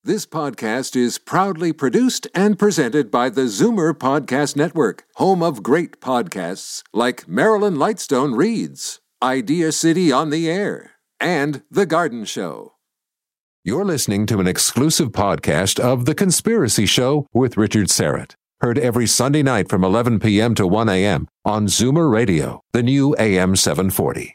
This podcast is proudly produced and presented by the Zoomer Podcast Network, home of great podcasts like Marilyn Lightstone Reads, Idea City on the Air, and The Garden Show. You're listening to an exclusive podcast of The Conspiracy Show with Richard Syrett. Heard every Sunday night from 11 p.m. to 1 a.m. on Zoomer Radio, the new AM 740.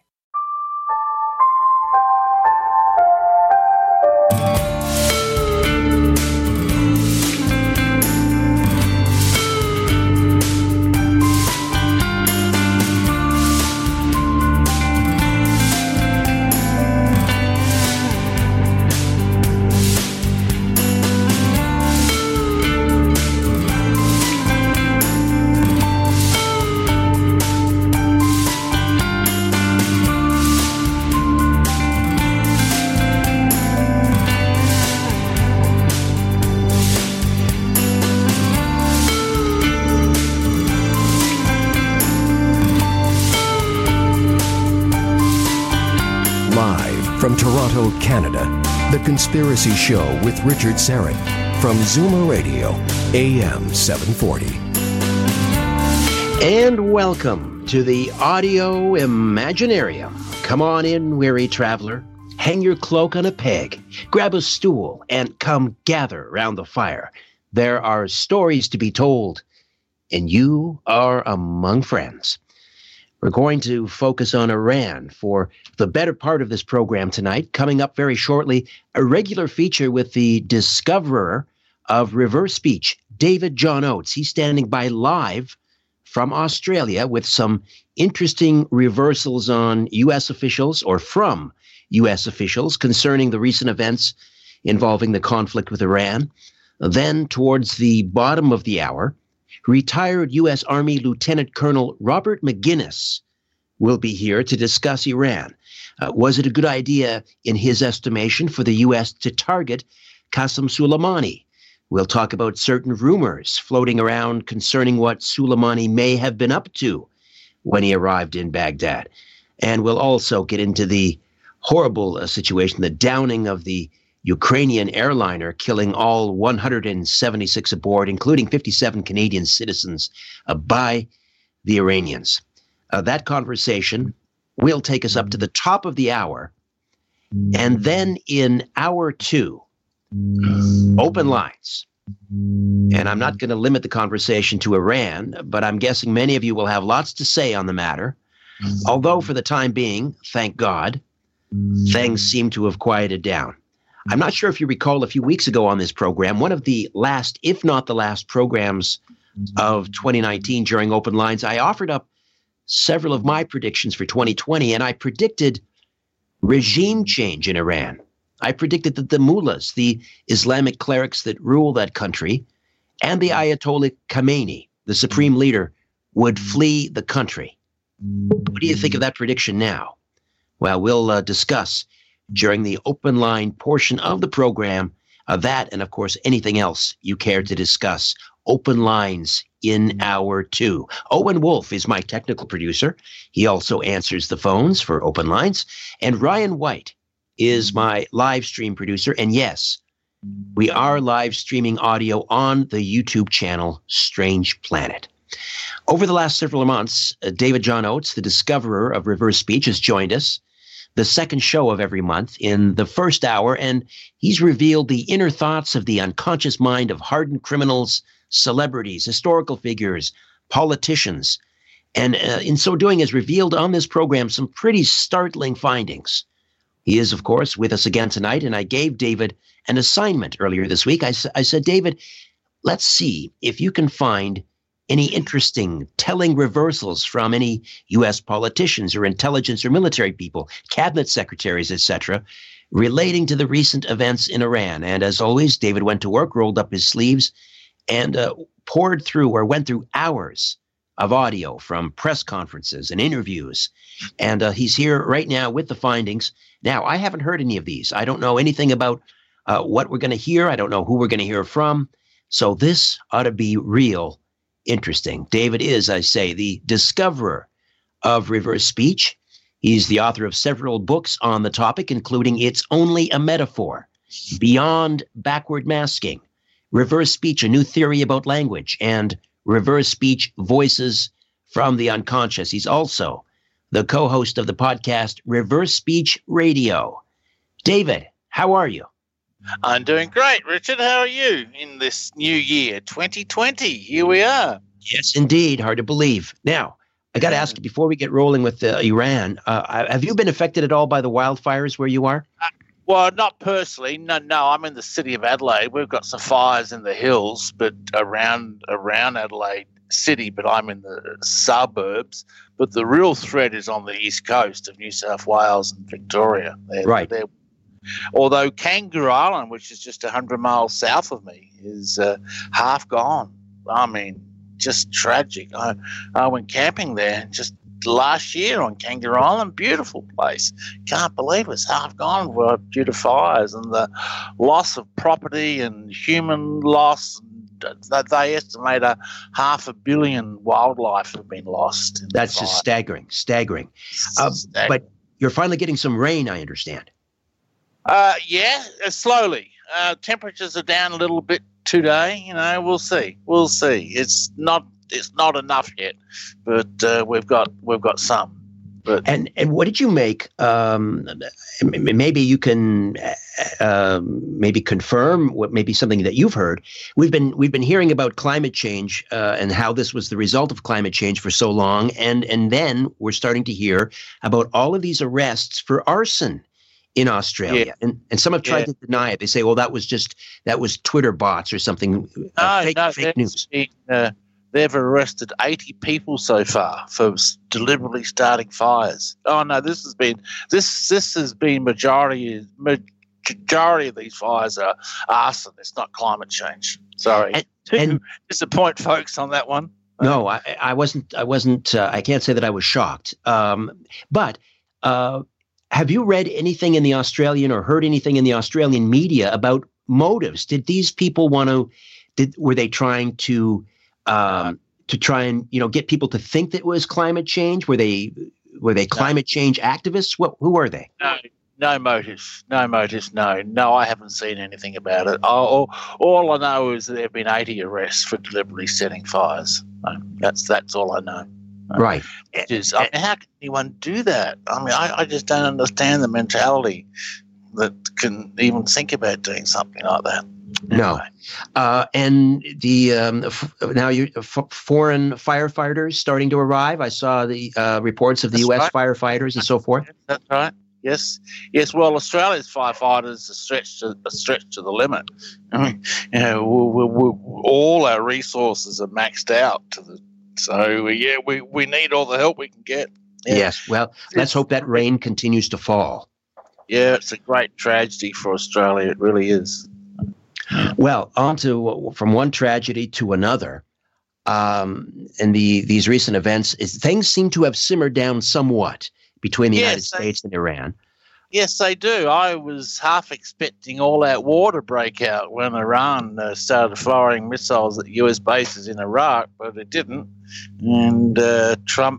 From Toronto, Canada, The Conspiracy Show with Richard Syrett from Zoomer Radio, AM 740. And welcome to the Audio Imaginarium. Come on in, weary traveler. Hang your cloak on a peg, grab a stool, and come gather round the fire. There are stories to be told, and you are among friends. We're going to focus on Iran for the better part of this program tonight. Coming up very shortly, a regular feature with the discoverer of reverse speech, David John Oates. He's standing by live from Australia with some interesting reversals on U.S. officials or from U.S. officials concerning the recent events involving the conflict with Iran. Then, towards the bottom of the hour, retired U.S. Army Lieutenant Colonel Robert McGinnis will be here to discuss Iran. Was it a good idea, in his estimation, for the U.S. to target Qasem Soleimani? We'll talk about certain rumors floating around concerning what Soleimani may have been up to when he arrived in Baghdad. And we'll also get into the horrible situation, the downing of the Ukrainian airliner, killing all 176 aboard, including 57 Canadian citizens, by the Iranians. That conversation will take us up to the top of the hour. And then in hour two, open lines. And I'm not going to limit the conversation to Iran, but I'm guessing many of you will have lots to say on the matter. Although for the time being, thank God, things seem to have quieted down. I'm not sure if you recall a few weeks ago on this program, one of the last, if not the last programs of 2019 during Open Lines, I offered up several of my predictions for 2020, and I predicted regime change in Iran. I predicted that the mullahs, the Islamic clerics that rule that country, and the Ayatollah Khamenei, the supreme leader, would flee the country. What do you think of that prediction now? Well, we'll discuss during the open line portion of the program, that and, of course, anything else you care to discuss. Open lines in hour two. Owen Wolf is my technical producer. He also answers the phones for open lines. And Ryan White is my live stream producer. And yes, we are live streaming audio on the YouTube channel Strange Planet. Over the last several months, David John Oates, the discoverer of reverse speech, has joined us. The second show of every month in the first hour, and he's revealed the inner thoughts of the unconscious mind of hardened criminals, celebrities, historical figures, politicians, and in so doing has revealed on this program some pretty startling findings. He is, of course, with us again tonight, and I gave David an assignment earlier this week. I said, David, let's see if you can find any interesting, telling reversals from any U.S. politicians or intelligence or military people, cabinet secretaries, etc., relating to the recent events in Iran. And as always, David went to work, rolled up his sleeves, and poured through or went through hours of audio from press conferences and interviews. And he's here right now with the findings. Now, I haven't heard any of these. I don't know anything about what we're going to hear. I don't know who we're going to hear from. So this ought to be real interesting. David is, I say, the discoverer of reverse speech. He's the author of several books on the topic, including It's Only a Metaphor, Beyond Backward Masking, Reverse Speech, A New Theory About Language, and Reverse Speech, Voices from the Unconscious. He's also the co-host of the podcast Reverse Speech Radio. David, how are you? I'm doing great, Richard. How are you in this new year, 2020? Here we are. Yes, indeed. Hard to believe. Now, I got to ask you, before we get rolling with Iran, have you been affected at all by the wildfires where you are? Well, not personally. No, I'm in the city of Adelaide. We've got some fires in the hills, but around Adelaide City, but I'm in the suburbs. But the real threat is on the east coast of New South Wales and Victoria. Right. Although Kangaroo Island, which is just 100 miles south of me, is half gone. I mean, just tragic. I went camping there just last year on Kangaroo Island. Beautiful place. Can't believe it's half gone due to fires and the loss of property and human loss. They estimate 500 million wildlife have been lost. That's just staggering. But you're finally getting some rain, I understand. Yeah, slowly. Temperatures are down a little bit today. We'll see. It's not enough yet, but we've got some. But and what did you make? Maybe you can maybe confirm what maybe something that you've heard. We've been hearing about climate change and how this was the result of climate change for so long, and then we're starting to hear about all of these arrests for arson in Australia, and some have tried to deny it. They say, well, that was Twitter bots or something. Fake news. They've arrested 80 people so far for deliberately starting fires. Oh no, this has been majority of these fires are arson. It's not climate change. Sorry, and disappoint folks on that one. No, I wasn't. I can't say that I was shocked. But have you read anything in the Australian or heard anything in the Australian media about motives? Did these people were they trying to try and get people to think that it was climate change? Were they climate change activists? Who are they? No motive. No, I haven't seen anything about it. All I know is that there have been 80 arrests for deliberately setting fires. That's all I know. Right. How can anyone do that? I mean, I just don't understand the mentality that can even think about doing something like that. No. And the foreign firefighters starting to arrive. I saw the reports of the U.S. firefighters and so forth. That's right. Yes. Well, Australia's firefighters are stretched to the limit. I mean, all our resources are maxed out So we need all the help we can get. Yeah. Yes. Well, let's hope that rain continues to fall. Yeah, it's a great tragedy for Australia. It really is. Well, from one tragedy to another, and these recent events, things seem to have simmered down somewhat between the United States and Iran. Yes, they do. I was half expecting all-out war to break out when Iran started firing missiles at U.S. bases in Iraq, but it didn't. And Trump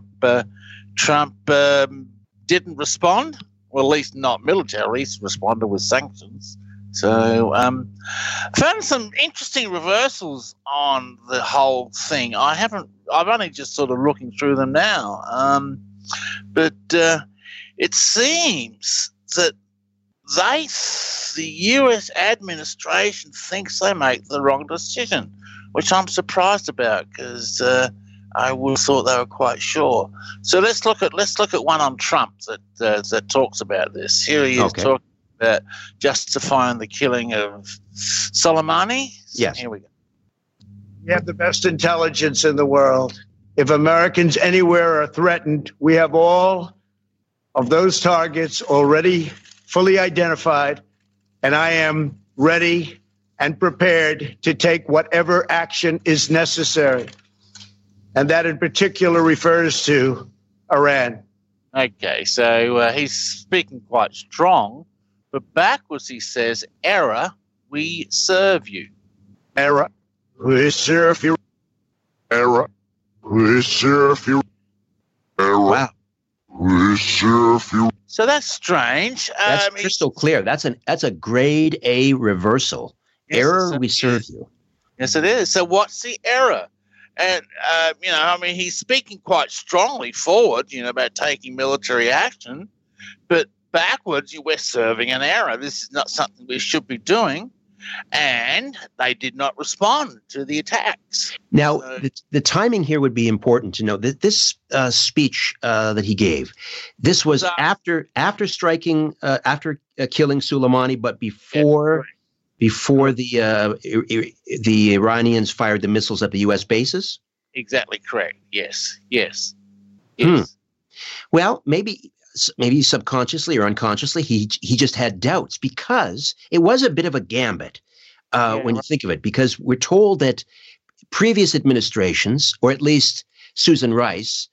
didn't respond. Well, at least not militarily. He responded with sanctions. So found some interesting reversals on the whole thing. I've only just sort of looking through them now. But it seems that the U.S. administration thinks they make the wrong decision, which I'm surprised about because I would have thought they were quite sure. So let's look at one on Trump that talks about this. Here he is talking about justifying the killing of Soleimani. Yes. Here we go. We have the best intelligence in the world. If Americans anywhere are threatened, we have all of those targets already fully identified, and I am ready and prepared to take whatever action is necessary. And that in particular refers to Iran. Okay, so he's speaking quite strong, but backwards he says, "Error, we serve you." Error, we serve you. Error, we serve you. Error, Wow. we serve you. So that's strange. That's crystal clear. That's a grade A reversal. Yes, Error, we serve you. Yes, it is. So what's the error? And, he's speaking quite strongly forward, about taking military action, but backwards, we're serving an error. This is not something we should be doing. And they did not respond to the attacks. Now, the timing here would be important to know that this speech that he gave, this was after striking, after killing Soleimani, but before the Iranians fired the missiles at the U.S. bases. Exactly correct. Yes. Well, maybe subconsciously or unconsciously, he just had doubts, because it was a bit of a gambit when you think of it, because we're told that previous administrations, or at least Susan Rice,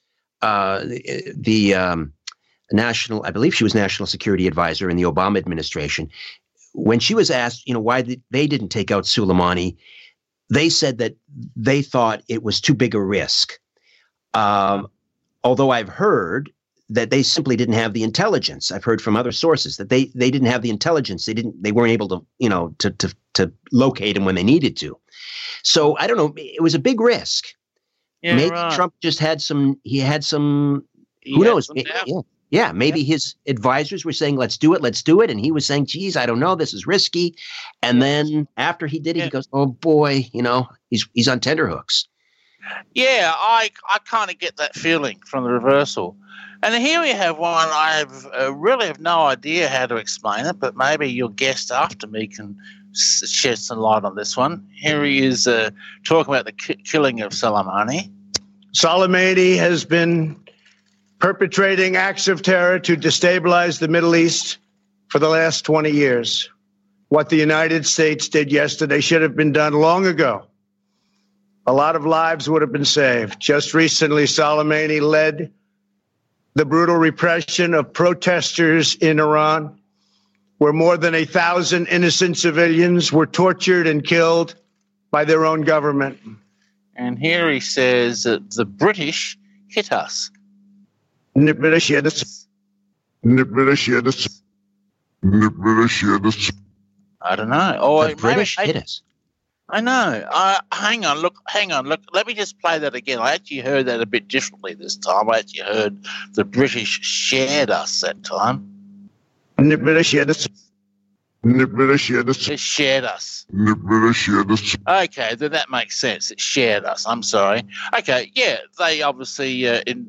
the I believe she was national security advisor in the Obama administration, when she was asked, why they didn't take out Soleimani, they said that they thought it was too big a risk. Although I've heard that they simply didn't have the intelligence. I've heard from other sources that they didn't have the intelligence. They weren't able to to locate him when they needed to. So I don't know. It was a big risk. Yeah, maybe right. Trump just had some. Who knows? Maybe his advisors were saying, let's do it. And he was saying, geez, I don't know. This is risky. And then after he did it, he goes, oh boy, he's on tenterhooks. Yeah, I kind of get that feeling from the reversal. And here we have one. I really have no idea how to explain it, but maybe your guest after me can shed some light on this one. Here he is talking about the killing of Soleimani. Soleimani has been perpetrating acts of terror to destabilize the Middle East for the last 20 years. What the United States did yesterday should have been done long ago. A lot of lives would have been saved. Just recently, Soleimani led the brutal repression of protesters in Iran, where more than 1,000 innocent civilians were tortured and killed by their own government. And here he says that the British hit us. The British hit us. The British hit us. The British hit us. I don't know. Oh, the British hit us. I know. Hang on. Look. Let me just play that again. I actually heard that a bit differently this time. I actually heard the British shared us that time. The British hit us. The British hit us. It shared us. The British hit us. Okay, then that makes sense. It shared us. I'm sorry. Okay, yeah, they obviously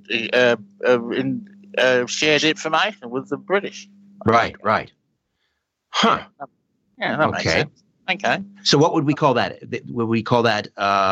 shared information with the British. Right. Huh. Yeah, that makes sense. Okay. So what would we call that? Would we call that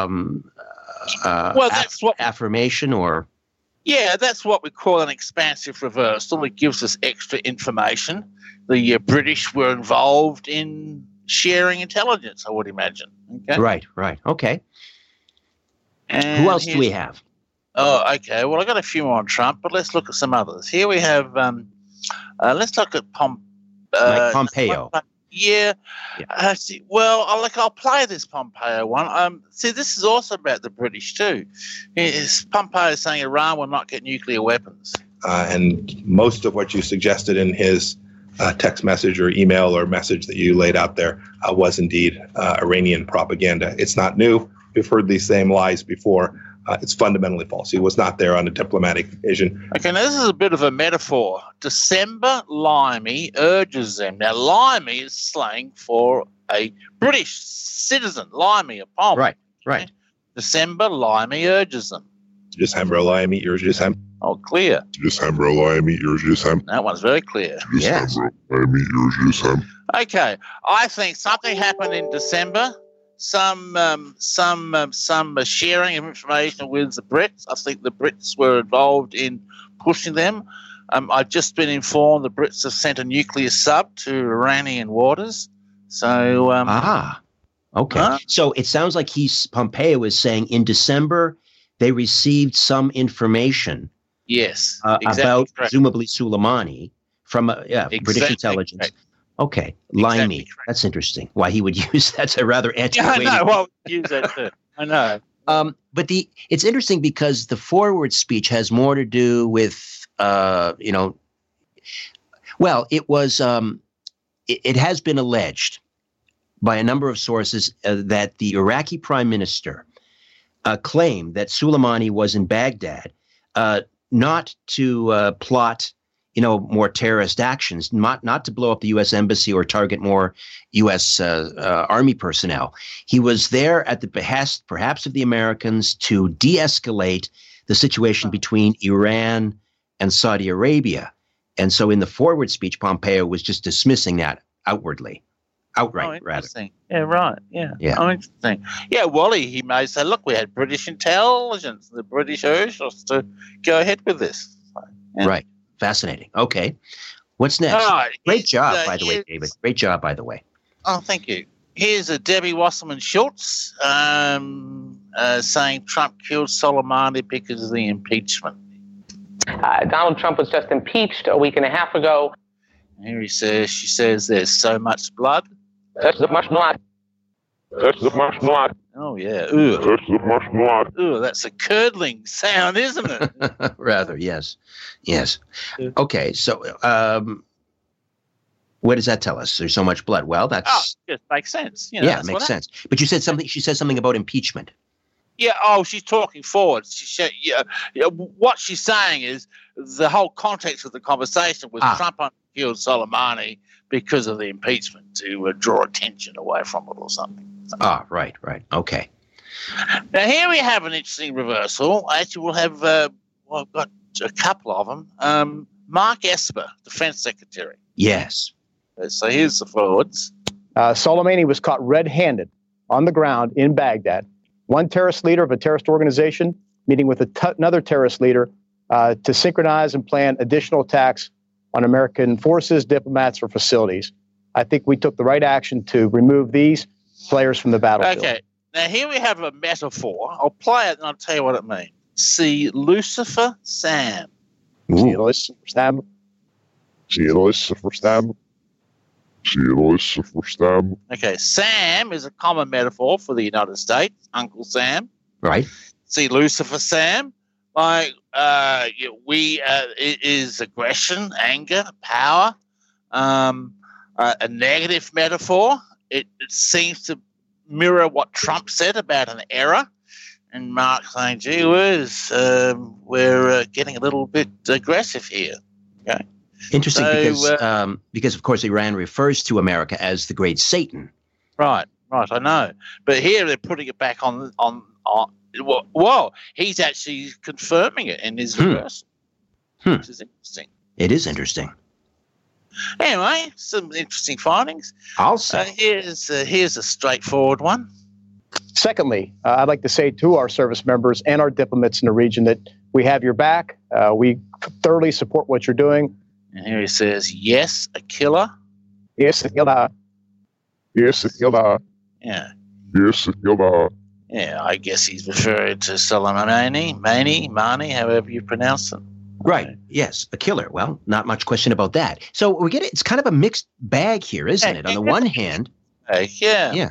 that's what affirmation or? Yeah, that's what we call an expansive reversal. It gives us extra information. The British were involved in sharing intelligence, I would imagine. Okay. Right. Okay. And who else do we have? Oh, okay. Well, I got a few more on Trump, but let's look at some others. Here we have. Let's look at Pompeo. Yeah. I'll play this Pompeo one. This is also about the British too. Pompeo saying Iran will not get nuclear weapons. And most of what you suggested in his text message or email or message that you laid out there was indeed Iranian propaganda. It's not new. We've heard these same lies before. It's fundamentally false. He was not there on a diplomatic vision. Okay, now this is a bit of a metaphor. December Limey urges them. Now, Limey is slang for a British citizen. Limey, a Pom. Right. December Limey urges them. December Limey urges him. Oh, clear. December Limey urges him. That one's very clear. Yes. Limey urges him. Okay, I think something happened in December. Some sharing of information with the Brits. I think the Brits were involved in pushing them. I've just been informed the Brits have sent a nuclear sub to Iranian waters. So okay. So it sounds like Pompeo is saying in December they received some information. Yes, exactly about presumably Soleimani from British intelligence. Correct. Okay, Limey. That's interesting. Why he would use that's a rather antiquated. Yeah, I know. Well, use that too. I know. But it's interesting because the forward speech has more to do with Well, it was. It has been alleged by a number of sources that the Iraqi prime minister claimed that Soleimani was in Baghdad, not to plot, more terrorist actions, not to blow up the U.S. embassy or target more U.S. Army personnel. He was there at the behest, perhaps, of the Americans to de-escalate the situation between Iran and Saudi Arabia. And so in the forward speech, Pompeo was just dismissing that outright, rather. Yeah, right. Yeah. Oh, interesting. Yeah, Wally, he may say, look, we had British intelligence. The British urged us to go ahead with this. Yeah. Right. Fascinating. Okay. What's next? Great job, by the way, David. Great job, by the way. Oh, thank you. Here's Debbie Wasserman Schultz saying Trump killed Soleimani because of the impeachment. Donald Trump was just impeached a week and a half ago. Here she says there's so much blood. There's so much blood. There's so much blood. Oh, yeah. Ooh. There's so much blood. Ooh, that's a curdling sound, isn't it? Rather, yes. Yes. Okay, so what does that tell us? There's so much blood. Well, that's... it makes sense. It makes sense. But you said something. She said something about impeachment. Yeah, she's talking forward. She said, what she's saying is the whole context of the conversation was Trump killed Soleimani because of the impeachment to draw attention away from it or something. Right. Okay. Now, here we have an interesting reversal. Actually, we'll have, I've got a couple of them. Mark Esper, Defense Secretary. Yes. So here's the forwards. Soleimani was caught red-handed on the ground in Baghdad. One terrorist leader of a terrorist organization meeting with another terrorist leader to synchronize and plan additional attacks on American forces, diplomats, or facilities. I think we took the right action to remove these players from the battlefield. Okay. Now, here we have a metaphor. I'll play it and I'll tell you what it means. See Lucifer Sam. See Lucifer Sam. See Lucifer Sam. See Lucifer Sam. Okay, Sam is a common metaphor for the United States, Uncle Sam. Right. See Lucifer Sam. Like, it is aggression, anger, power, a negative metaphor. It seems to mirror what Trump said about an error. And Mark saying, gee whiz, we're getting a little bit aggressive here. Okay. Interesting, because of course Iran refers to America as the Great Satan. Right, I know. But here they're putting it back on. Well, he's actually confirming it in his reversal, which is interesting. It is interesting. Anyway, some interesting findings. I'll say. Here's a straightforward one. Secondly, I'd like to say to our service members and our diplomats in the region that we have your back. We thoroughly support what you're doing. And here he says, yes, a killer. Yes, a killer. Yes, a killer. Yeah. Yes, a killer. Yeah, I guess he's referring to Mani, however you pronounce it. Right. Yes, a killer. Well, not much question about that. So it's kind of a mixed bag here, isn't it? On the one hand. Yeah.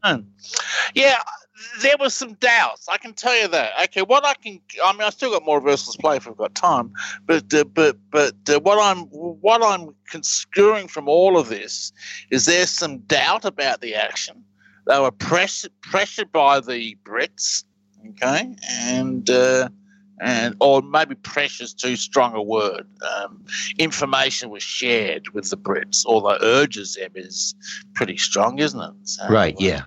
There was some doubts. I can tell you that. Okay, I still got more reversals to play if we've got time. But what I'm construing from all of this is there's some doubt about the action. They were pressured by the Brits, okay, and or maybe pressure's too strong a word. Information was shared with the Brits, although urges them is pretty strong, isn't it? So, right. Yeah.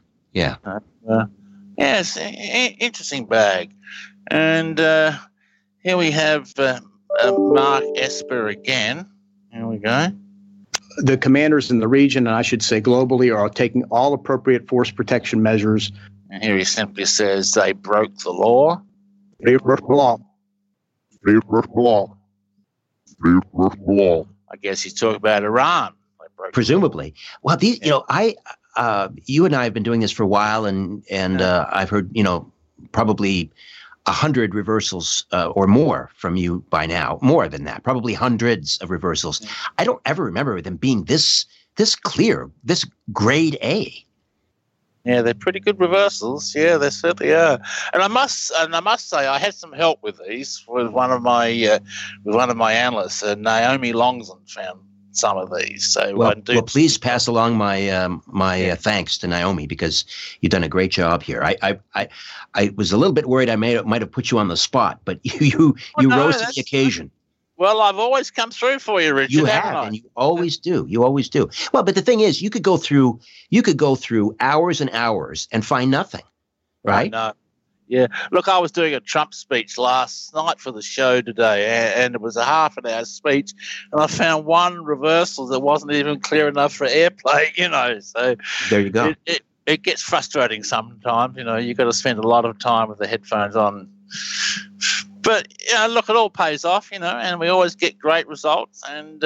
Yes, interesting bag. And here we have Mark Esper again. Here we go. The commanders in the region, and I should say globally, are taking all appropriate force protection measures. And here he simply says they broke the law. They broke the law. They broke the law. They broke the law. I guess he's talking about Iran. Presumably. Well, these, you and I have been doing this for a while, and I've heard, probably 100 reversals or more from you by now. More than that, probably hundreds of reversals. I don't ever remember them being this clear, this grade A. Yeah, they're pretty good reversals. Yeah, they certainly are. And I must say, I had some help with these with one of my analysts. Naomi Longson some of these. So well, please pass along my thanks to Naomi, because you've done a great job here. I was a little bit worried I might have put you on the spot, but you rose to the occasion. Well, I've always come through for you, Richard. You have, and you always do. You always do. Well, but the thing is, you could go through hours and hours and find nothing, right? No. Yeah. Look, I was doing a Trump speech last night for the show today, and it was a half an hour speech, and I found one reversal that wasn't even clear enough for airplay, So there you go. It gets frustrating sometimes, You've got to spend a lot of time with the headphones on. But, look, it all pays off, and we always get great results. And,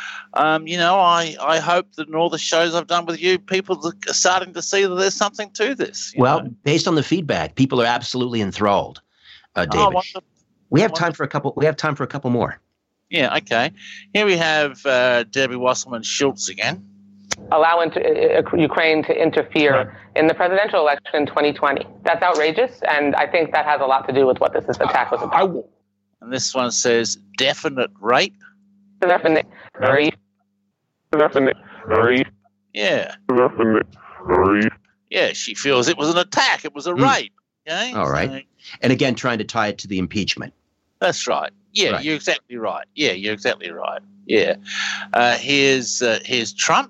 I hope that in all the shows I've done with you, people are starting to see that there's something to this. Well, based on the feedback, people are absolutely enthralled, David. We have time for a couple more. Yeah, okay. Here we have Debbie Wasserman-Schultz again. Allow Ukraine to interfere in the presidential election in 2020. That's outrageous, and I think that has a lot to do with what this attack was about. And this one says definite rape. Definite rape. Definite rape. Yeah. Definite rape. Yeah, she feels it was an attack. It was a rape. Okay? All right. And again, trying to tie it to the impeachment. That's right. Yeah, right. You're exactly right. Yeah. Yeah. Here's Trump.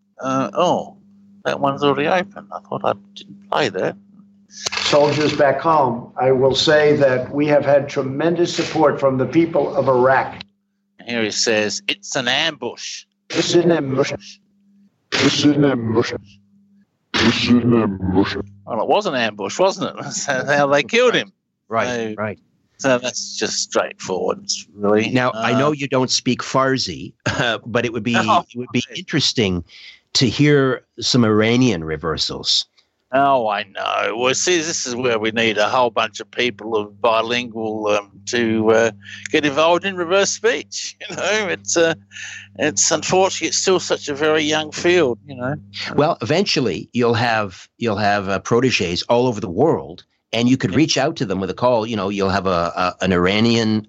That one's already open. I thought I didn't play that. Soldiers back home, I will say that we have had tremendous support from the people of Iraq. Here he says, it's an ambush. It's an ambush. It's an ambush. It's an ambush. Well, it was an ambush, wasn't it? That's how they killed him. Right, right. So that's just straightforward, really. Now, I know you don't speak Farsi, but it would be interesting to hear some Iranian reversals. Oh, I know. Well, see, this is where we need a whole bunch of people of bilingual to get involved in reverse speech. It's unfortunately it's still such a very young field. Well, eventually you'll have proteges all over the world, and you could reach out to them with a call. You'll have an Iranian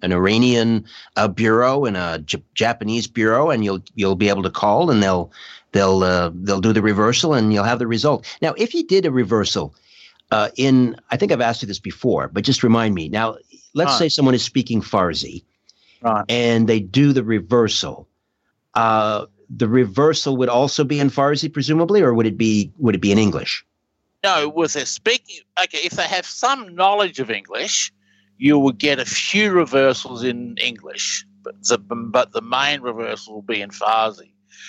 bureau and a Japanese bureau, and you'll be able to call, and they'll do the reversal, and you'll have the result. Now, if you did a reversal I think I've asked you this before, but just remind me. Now, let's say someone is speaking Farsi, and they do the reversal. The reversal would also be in Farsi, presumably, or would it be in English? No, with their speaking. Okay, if they have some knowledge of English, you will get a few reversals in English, but the main reversal will be in Farsi.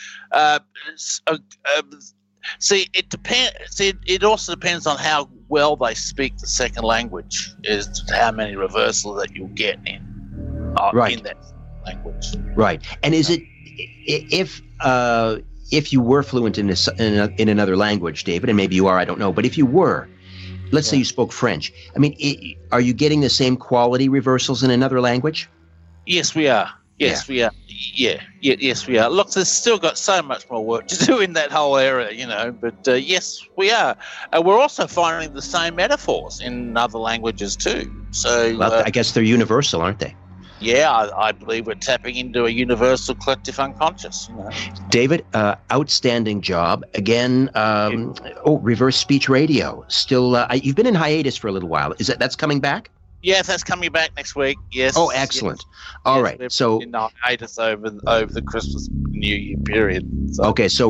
See, it depends. It also depends on how well they speak the second language, as to how many reversals that you'll get in that language. Right. And is it if you were fluent in another language, David, and maybe you are, I don't know, but if you were, let's say you spoke French. I mean, are you getting the same quality reversals in another language? Yes, we are. Yes, we are. Yes, we are. Look, there's still got so much more work to do in that whole area, but yes, we are. We're also finding the same metaphors in other languages too. So, I guess they're universal, aren't they? Yeah, I believe we're tapping into a universal collective unconscious. David, outstanding job. Again, Reverse Speech Radio. Still, you've been in hiatus for a little while. That's coming back? Yes, that's coming back next week. Yes. Oh, excellent. Yes. All right. So in hiatus over the Christmas New Year period. Okay, so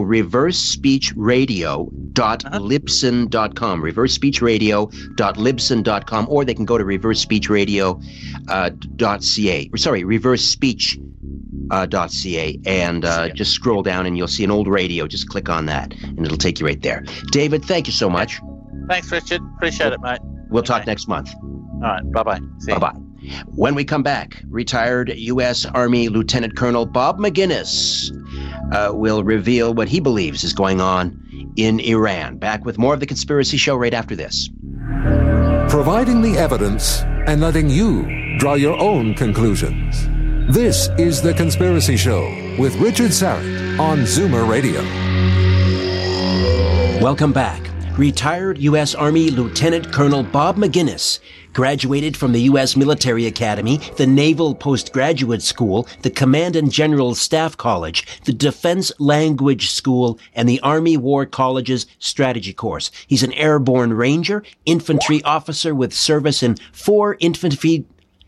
reversespeechradio.libsyn.com, reversespeechradio.libsyn.com, or they can go to reversespeechradio.ca. reversespeech.ca, and just scroll down and you'll see an old radio. Just click on that and it'll take you right there. David, thank you so much. Thanks, Richard. Appreciate it, mate. We'll talk next month. All right. Bye-bye. Bye-bye. When we come back, retired U.S. Army Lieutenant Colonel Bob McGinnis will reveal what he believes is going on in Iran. Back with more of The Conspiracy Show right after this. Providing the evidence and letting you draw your own conclusions. This is The Conspiracy Show with Richard Syrett on Zoomer Radio. Welcome back. Retired U.S. Army Lieutenant Colonel Bob McGinnis graduated from the U.S. Military Academy, the Naval Postgraduate School, the Command and General Staff College, the Defense Language School, and the Army War College's Strategy Course. He's an airborne ranger, infantry officer with service in four infantry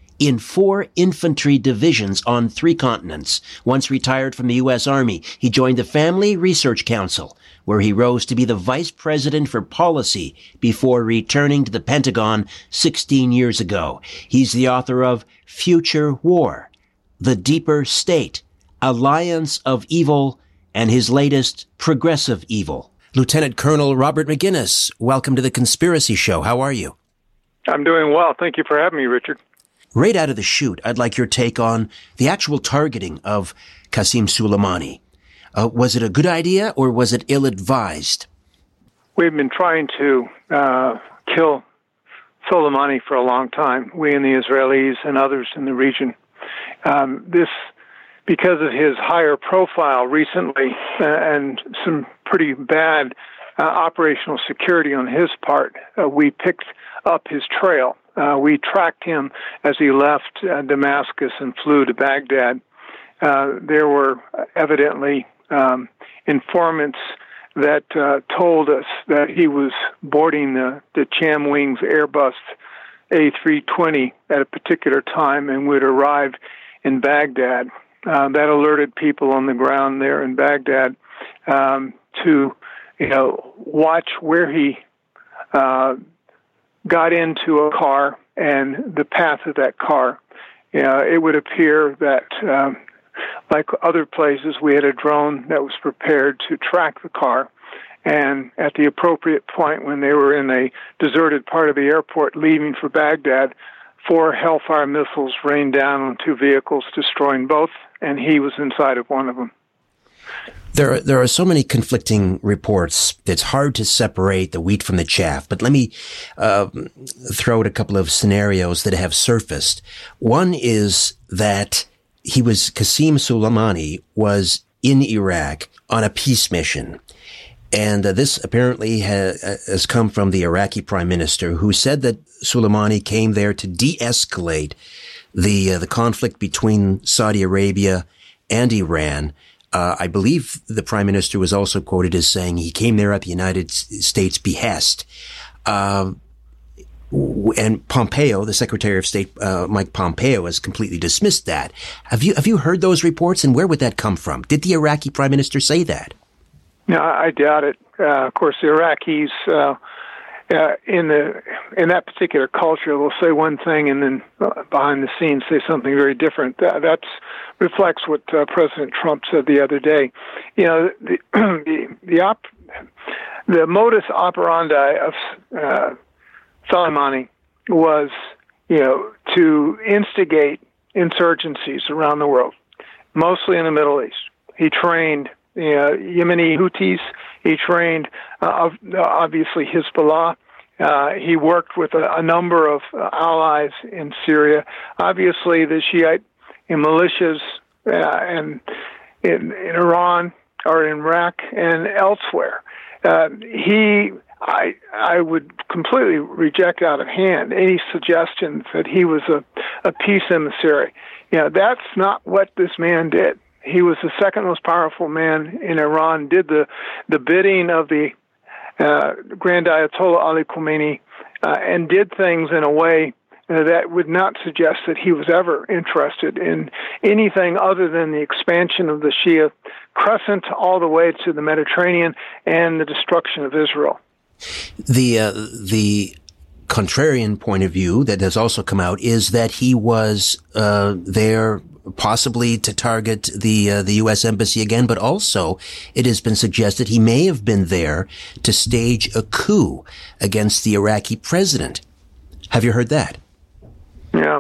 divisions on 3 continents. Once retired from the U.S. Army, he joined the Family Research Council, where he rose to be the vice president for policy before returning to the Pentagon 16 years ago. He's the author of Future War, The Deeper State, Alliance of Evil, and his latest, Progressive Evil. Lieutenant Colonel Robert McGinnis, welcome to The Conspiracy Show. How are you? I'm doing well. Thank you for having me, Richard. Right out of the chute, I'd like your take on the actual targeting of Qasem Soleimani. Was it a good idea or was it ill-advised? We've been trying to kill Soleimani for a long time, we and the Israelis and others in the region. This, because of his higher profile recently and some pretty bad operational security on his part, we picked up his trail. We tracked him as he left Damascus and flew to Baghdad. There were evidently informants that told us that he was boarding the Chamwings Airbus A320 at a particular time and would arrive in Baghdad. That alerted people on the ground there in Baghdad to, watch where he got into a car and the path of that car. It would appear that, like other places, we had a drone that was prepared to track the car. And at the appropriate point, when they were in a deserted part of the airport leaving for Baghdad, 4 Hellfire missiles rained down on 2 vehicles, destroying both, and he was inside of one of them. There are so many conflicting reports. It's hard to separate the wheat from the chaff. But let me throw out a couple of scenarios that have surfaced. One is that Qasem Soleimani was in Iraq on a peace mission. And this apparently has come from the Iraqi prime minister, who said that Soleimani came there to de-escalate the conflict between Saudi Arabia and Iran. I believe the prime minister was also quoted as saying he came there at the United States' behest. And Pompeo, the Secretary of State, Mike Pompeo, has completely dismissed that. Have you heard those reports, and where would that come from? Did the Iraqi prime minister say that? No, I doubt it. Of course, the Iraqis in that particular culture will say one thing and then behind the scenes say something very different. That reflects what President Trump said the other day. The modus operandi of Soleimani was, to instigate insurgencies around the world, mostly in the Middle East. He trained Yemeni Houthis. He trained, obviously, Hezbollah. He worked with a number of allies in Syria. Obviously, the Shiite militias in Iran or in Iraq and elsewhere. I would completely reject out of hand any suggestion that he was a peace emissary. That's not what this man did. He was the second most powerful man in Iran, did the bidding of the Grand Ayatollah Ali Khomeini, and did things in a way that would not suggest that he was ever interested in anything other than the expansion of the Shia crescent all the way to the Mediterranean and the destruction of Israel. The contrarian point of view that has also come out is that he was there possibly to target the U.S. Embassy again, but also it has been suggested he may have been there to stage a coup against the Iraqi president. Have you heard that? Yeah.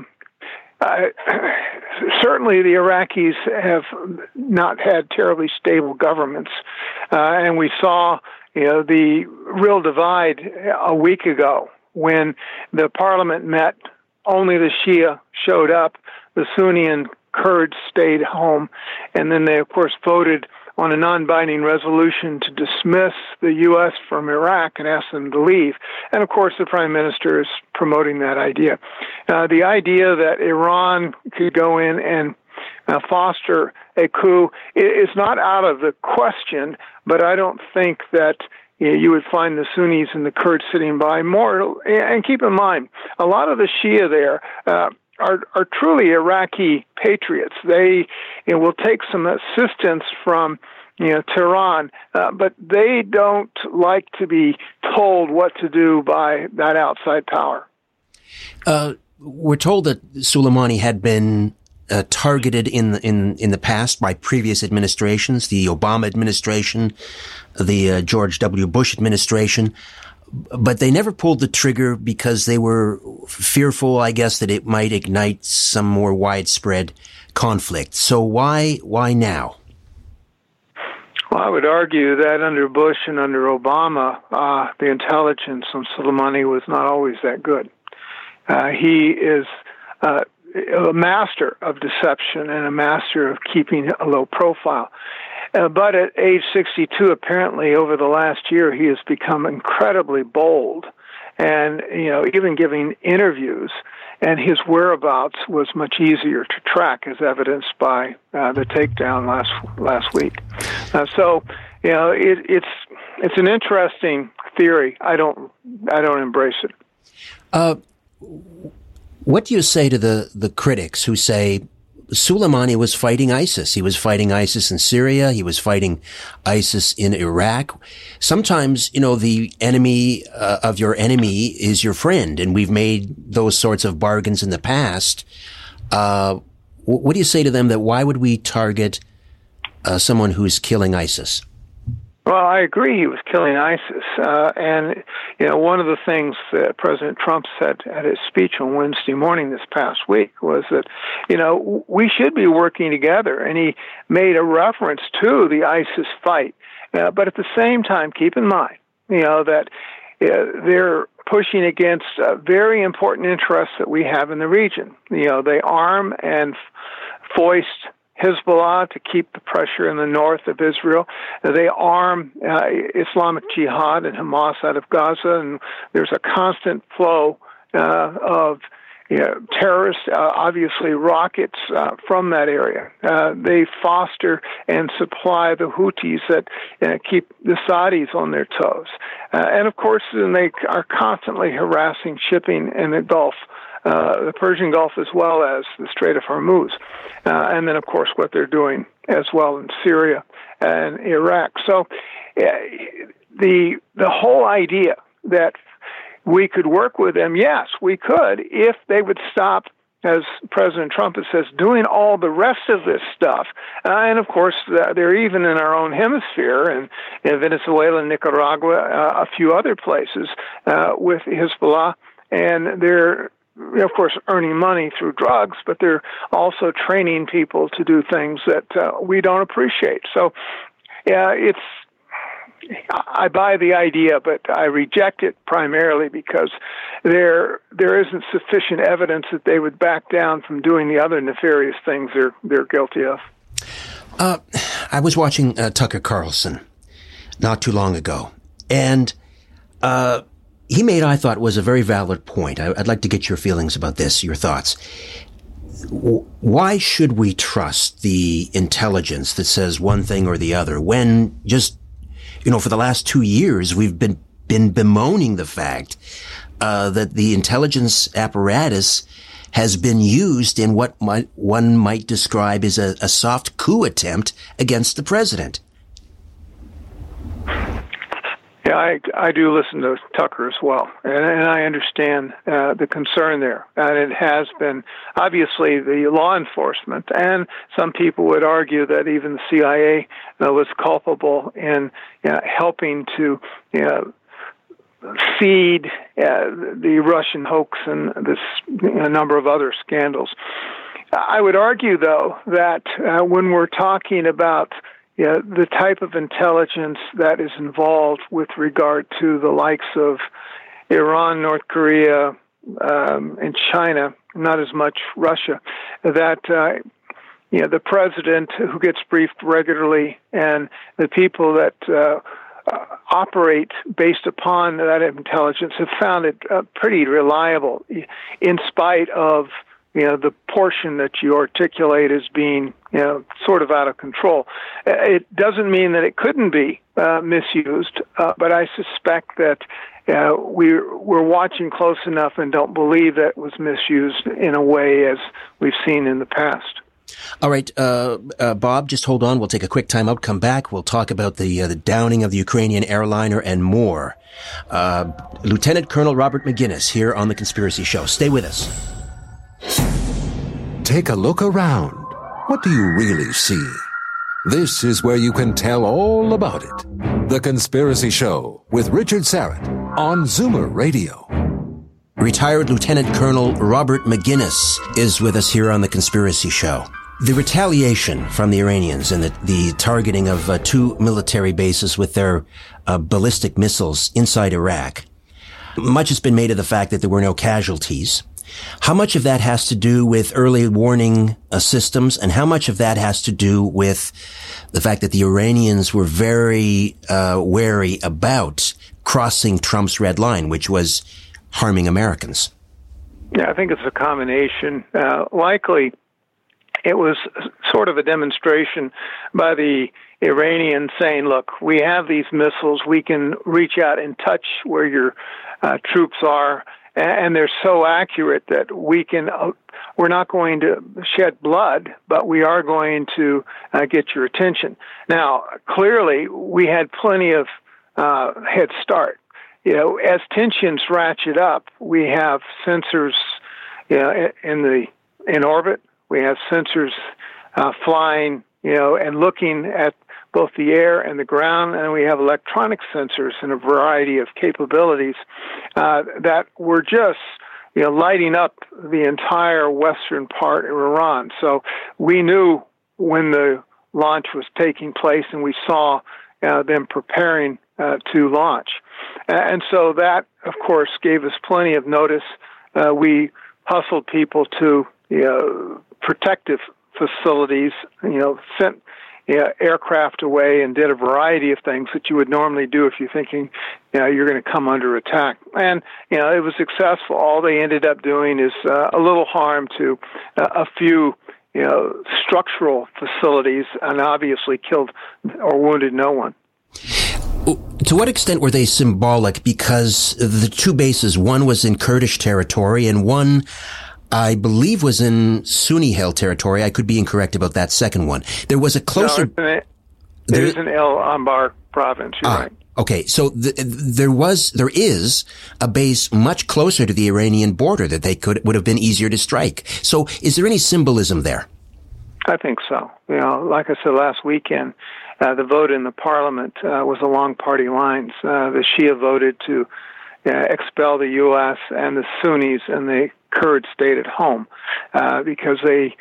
Certainly the Iraqis have not had terribly stable governments, and we saw the real divide a week ago when the parliament met. Only the Shia showed up, the Sunni and Kurds stayed home, and then they, of course, voted on a non-binding resolution to dismiss the U.S. from Iraq and ask them to leave. And of course, the Prime Minister is promoting that idea. The idea that Iran could go in and foster a coup is not out of the question, but I don't think that you would find the Sunnis and the Kurds sitting by more. And keep in mind, a lot of the Shia there are truly Iraqi patriots. They will take some assistance from Tehran, but they don't like to be told what to do by that outside power. We're told that Soleimani had been targeted in the past by previous administrations, the Obama administration, the George W. Bush administration, but they never pulled the trigger because they were fearful, I guess, that it might ignite some more widespread conflict. So why now? Well, I would argue that under Bush and under Obama, the intelligence on Soleimani was not always that good. He is a master of deception and a master of keeping a low profile. But at age 62, apparently, over the last year, he has become incredibly bold and, even giving interviews, and his whereabouts was much easier to track, as evidenced by the takedown last week. It's an interesting theory. I don't embrace it. What do you say to the critics who say Soleimani was fighting ISIS? He was fighting ISIS in Syria. He was fighting ISIS in Iraq. Sometimes, the enemy of your enemy is your friend, and we've made those sorts of bargains in the past. What do you say to them that why would we target someone who's killing ISIS? Well, I agree he was killing ISIS. And one of the things that President Trump said at his speech on Wednesday morning this past week was that, we should be working together. And he made a reference to the ISIS fight. But at the same time, keep in mind, that they're pushing against very important interests that we have in the region. They arm and foist Hezbollah to keep the pressure in the north of Israel. They arm Islamic Jihad and Hamas out of Gaza, and there's a constant flow of terrorists, obviously rockets from that area. They foster and supply the Houthis that keep the Saudis on their toes. And of course, they are constantly harassing shipping in the Gulf, the Persian Gulf, as well as the Strait of Hormuz. And then, of course, what they're doing as well in Syria and Iraq. So the whole idea that we could work with them, yes, we could, if they would stop, as President Trump says, doing all the rest of this stuff. And, of course, they're even in our own hemisphere, and in Venezuela, Nicaragua, a few other places with Hezbollah, and they're of course, earning money through drugs, but they're also training people to do things that we don't appreciate. So, I buy the idea, but I reject it primarily because there isn't sufficient evidence that they would back down from doing the other nefarious things they're guilty of. I was watching Tucker Carlson not too long ago, and he made, I thought, was a very valid point. I'd like to get your feelings about this, your thoughts. Why should we trust the intelligence that says one thing or the other when just, for the last 2 years, we've been bemoaning the fact that the intelligence apparatus has been used in what one might describe as a soft coup attempt against the president? Yeah, I do listen to Tucker as well, and I understand the concern there. And it has been, obviously, the law enforcement, and some people would argue that even the CIA was culpable in helping to feed the Russian hoax and a number of other scandals. I would argue, though, that when we're talking about the type of intelligence that is involved with regard to the likes of Iran, North Korea, and China, not as much Russia, that the president who gets briefed regularly and the people that operate based upon that intelligence have found it pretty reliable, in spite of the portion that you articulate as being sort of out of control. It doesn't mean that it couldn't be misused, but I suspect that we're watching close enough and don't believe that it was misused in a way as we've seen in the past. All right, Bob, just hold on. We'll take a quick time out, come back. We'll talk about the downing of the Ukrainian airliner and more. Lieutenant Colonel Robert McGinnis here on The Conspiracy Show. Stay with us. Take a look around. What do you really see? This is where you can tell all about it. The Conspiracy Show with Richard Syrett on Zoomer Radio. Retired Lieutenant Colonel Robert McGinnis is with us here on The Conspiracy Show. The retaliation from the Iranians and the targeting of 2 military bases with their ballistic missiles inside Iraq. Much has been made of the fact that there were no casualties. How much of that has to do with early warning systems, and how much of that has to do with the fact that the Iranians were very wary about crossing Trump's red line, which was harming Americans? Yeah, I think it's a combination. Likely, it was sort of a demonstration by the Iranians saying, look, we have these missiles, we can reach out and touch where your troops are, and they're so accurate that we're not going to shed blood, but we are going to get your attention. Now, clearly, we had plenty of head start. As tensions ratchet up, we have sensors in orbit. We have sensors flying, and looking at both the air and the ground, and we have electronic sensors and a variety of capabilities that were just lighting up the entire western part of Iran. So we knew when the launch was taking place, and we saw them preparing to launch. And so that, of course, gave us plenty of notice. We hustled people to protective facilities, sent aircraft away, and did a variety of things that you would normally do if you're thinking you're going to come under attack. And it was successful. All they ended up doing is a little harm to a few structural facilities, and obviously killed or wounded no one. To what extent were they symbolic? Because the 2 bases, one was in Kurdish territory and one, I believe, was in Sunni-held territory. I could be incorrect about that second one. There was a closer... No, it is in El Anbar province, you're right. Okay, so there is a base much closer to the Iranian border that would have been easier to strike. So is there any symbolism there? I think so. Like I said last weekend, the vote in the parliament was along party lines. The Shia voted to expel the U.S. and the Sunnis, and the Kurds stayed at home because they,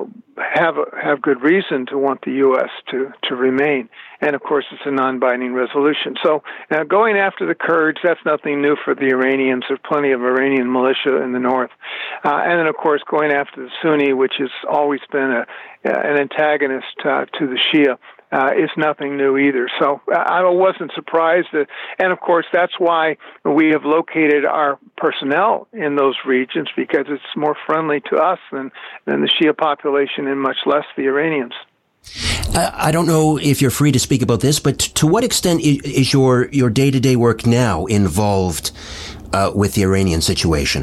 have good reason to want the U.S. to remain. And of course, it's a non-binding resolution. So going after the Kurds, that's nothing new for the Iranians. There's plenty of Iranian militia in the north. And then, of course, going after the Sunni, which has always been an antagonist to the Shia, is nothing new either. So I wasn't surprised. And of course, that's why we have located our personnel in those regions, because it's more friendly to us than the Shia population, and much less the Iranians. I don't know if you're free to speak about this, but to what extent is your day-to-day work now involved with the Iranian situation?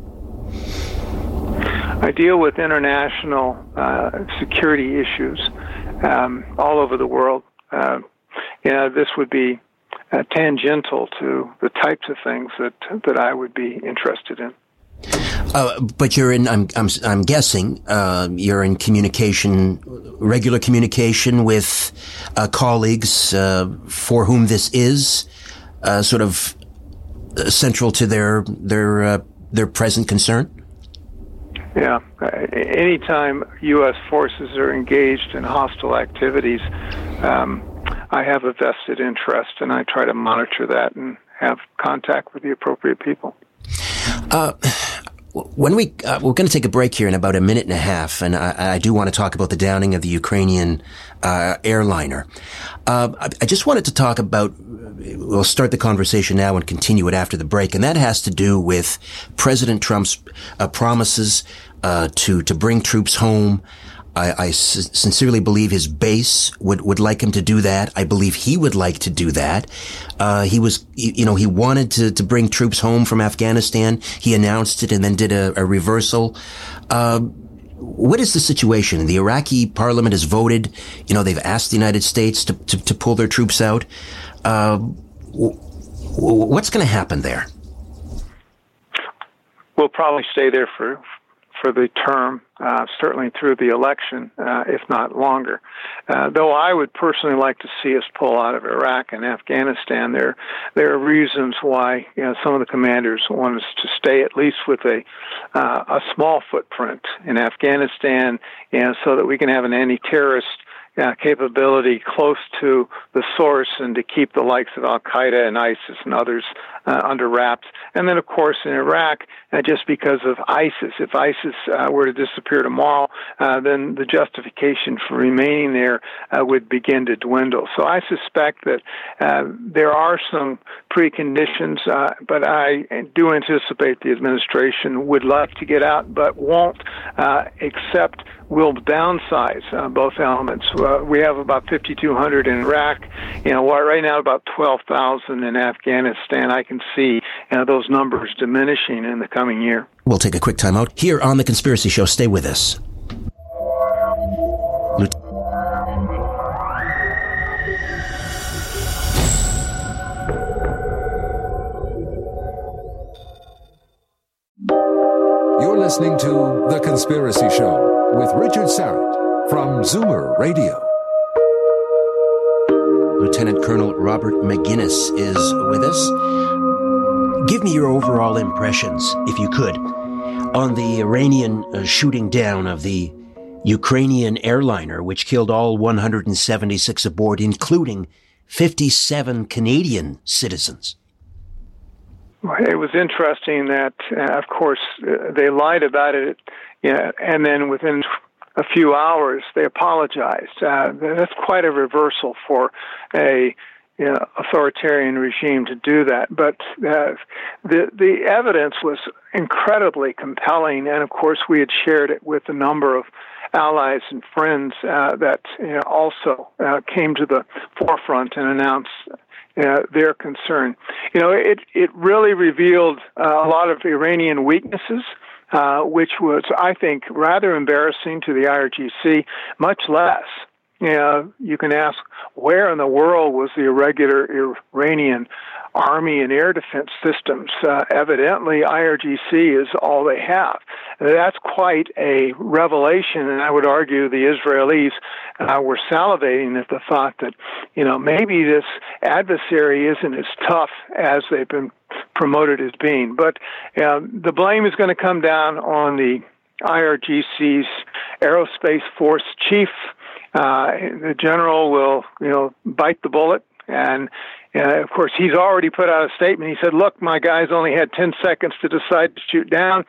I deal with international security issues all over the world. This would be tangential to the types of things that I would be interested in. But you're in, I'm guessing, you're in regular communication with colleagues for whom this is sort of central to their present concern? Yeah. Anytime U.S. forces are engaged in hostile activities, I have a vested interest, and I try to monitor that and have contact with the appropriate people. When we're going to take a break here in about a minute and a half, and I do want to talk about the downing of the Ukrainian airliner. I just wanted to talk about, we'll start the conversation now and continue it after the break, and that has to do with President Trump's promises to bring troops home. I sincerely believe his base would like him to do that. I believe he would like to do that. He wanted to bring troops home from Afghanistan. He announced it and then did a reversal. What is the situation? The Iraqi parliament has voted. They've asked the United States to pull their troops out. What's going to happen there? We'll probably stay there for the term, certainly through the election, if not longer. Though I would personally like to see us pull out of Iraq and Afghanistan. There are reasons why some of the commanders want us to stay at least with a small footprint in Afghanistan, so that we can have an anti-terrorist capability close to the source and to keep the likes of Al-Qaeda and ISIS and others under wraps. And then, of course, in Iraq, just because of ISIS. If ISIS were to disappear tomorrow, then the justification for remaining there would begin to dwindle. So I suspect that there are some preconditions, but I do anticipate the administration would like to get out, but won't accept, will downsize both elements. We have about 5,200 in Iraq. Right now about 12,000 in Afghanistan. I can see those numbers diminishing in the coming year. We'll take a quick time out here on The Conspiracy Show. Stay with us. You're listening to The Conspiracy Show with Richard Syrett from Zoomer Radio. Lieutenant Colonel Robert McGinnis is with us. Give me your overall impressions, if you could, on the Iranian shooting down of the Ukrainian airliner, which killed all 176 aboard, including 57 Canadian citizens. It was interesting that, of course, they lied about it, and then within a few hours they apologized. That's quite a reversal for a authoritarian regime to do that. But the evidence was incredibly compelling, and of course we had shared it with a number of allies and friends that also came to the forefront and announced their concern. It really revealed a lot of Iranian weaknesses, which was, I think, rather embarrassing to the IRGC, much less. You can ask, where in the world was the irregular Iranian army and air defense systems? Evidently, IRGC is all they have. That's quite a revelation, and I would argue the Israelis were salivating at the thought that, maybe this adversary isn't as tough as they've been promoted as being. But the blame is going to come down on the IRGC's Aerospace Force chief. The general will, bite the bullet, and of course he's already put out a statement. He said, "Look, my guys only had 10 seconds to decide to shoot down,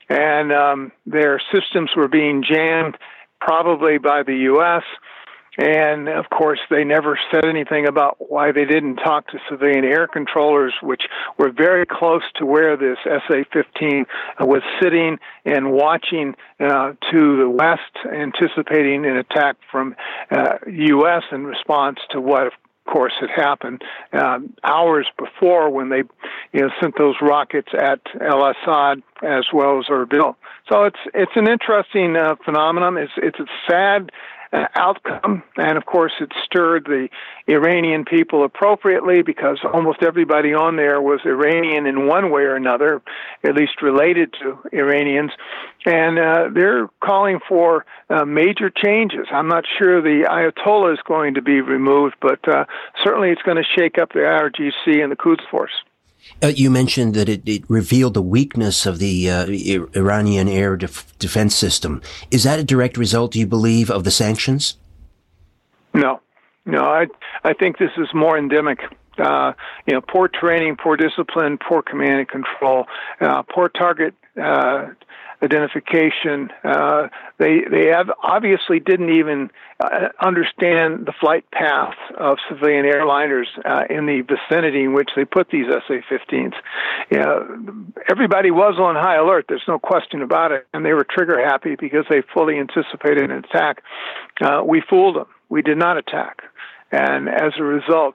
and their systems were being jammed, probably by the U.S." And, of course, they never said anything about why they didn't talk to civilian air controllers, which were very close to where this SA-15 was sitting and watching to the west, anticipating an attack from U.S. in response to what, of course, had happened hours before when they sent those rockets at El Asad as well as Erbil. So it's an interesting phenomenon. It's a sad outcome, and of course it stirred the Iranian people appropriately because almost everybody on there was Iranian in one way or another, at least related to Iranians, and they're calling for major changes. I'm not sure the Ayatollah is going to be removed, but certainly it's going to shake up the IRGC and the Quds Force. You mentioned that it revealed the weakness of the Iranian air defense system. Is that a direct result, do you believe, of the sanctions? No. I think this is more endemic Poor training, poor discipline, poor command and control, poor target identification. They obviously didn't even understand the flight paths of civilian airliners in the vicinity in which they put these SA-15s. Everybody was on high alert. There's no question about it. And they were trigger happy because they fully anticipated an attack. We fooled them. We did not attack. And as a result,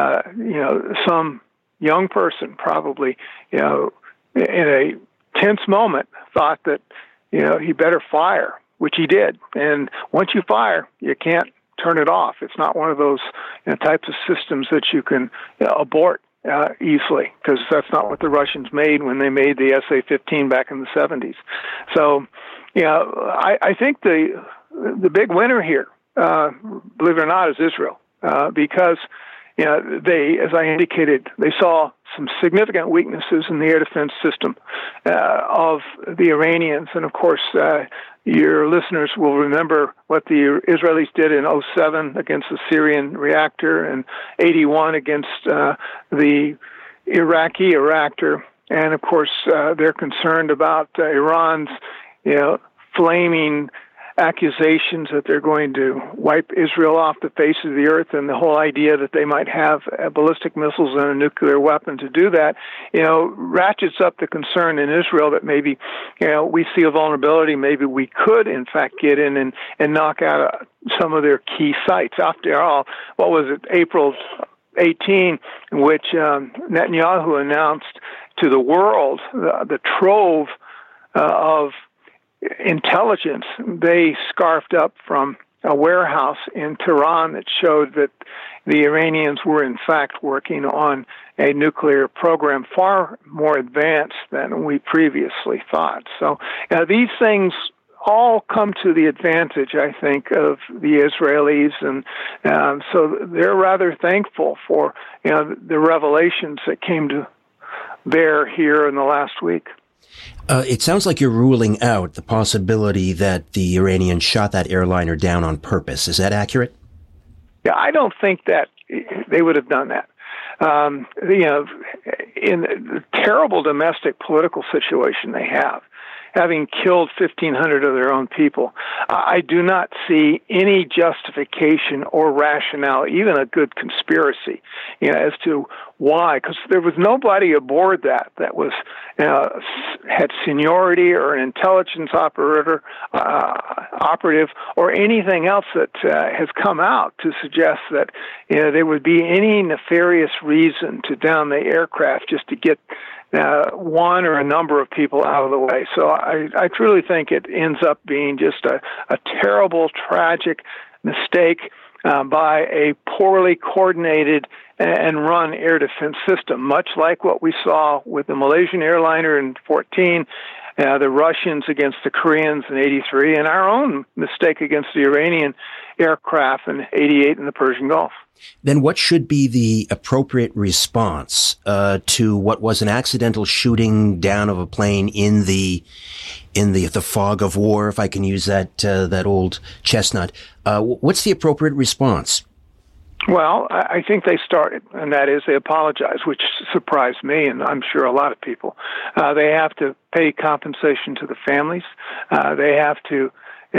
some young person probably, in a tense moment, thought that, he better fire, which he did. And once you fire, you can't turn it off. It's not one of those types of systems that you can abort easily, because that's not what the Russians made when they made the SA-15 back in the 70s. So, I think the big winner here, believe it or not, is Israel, because they, as I indicated, they saw some significant weaknesses in the air defense system of the Iranians. And of course, your listeners will remember what the Israelis did in 2007 against the Syrian reactor and 1981 against the Iraqi reactor. And of course, they're concerned about Iran's, flaming accusations that they're going to wipe Israel off the face of the earth, and the whole idea that they might have ballistic missiles and a nuclear weapon to do that, ratchets up the concern in Israel that maybe, we see a vulnerability. Maybe we could, in fact, get in and knock out some of their key sites. After all, what was it, April 18, in which Netanyahu announced to the world the trove of intelligence they scarfed up from a warehouse in Tehran that showed that the Iranians were in fact working on a nuclear program far more advanced than we previously thought. So these things all come to the advantage, I think, of the Israelis, and so they're rather thankful for the revelations that came to bear here in the last week. It sounds like you're ruling out the possibility that the Iranians shot that airliner down on purpose. Is that accurate? Yeah, I don't think that they would have done that. In the terrible domestic political situation they have, having killed 1,500 of their own people, I do not see any justification or rationale, even a good conspiracy, as to why. Because there was nobody aboard that was had seniority or an intelligence operative or anything else that has come out to suggest that there would be any nefarious reason to down the aircraft just to get one or a number of people out of the way. So I truly think it ends up being just a terrible, tragic mistake by a poorly coordinated and run air defense system, much like what we saw with the Malaysian airliner in 2014, the Russians against the Koreans in 1983, and our own mistake against the Iranian aircraft in 1988 in the Persian Gulf. Then what should be the appropriate response to what was an accidental shooting down of a plane in the fog of war, if I can use that old chestnut? What's the appropriate response? Well, I think they started, and that is they apologized, which surprised me, and I'm sure a lot of people. They have to pay compensation to the families. They have to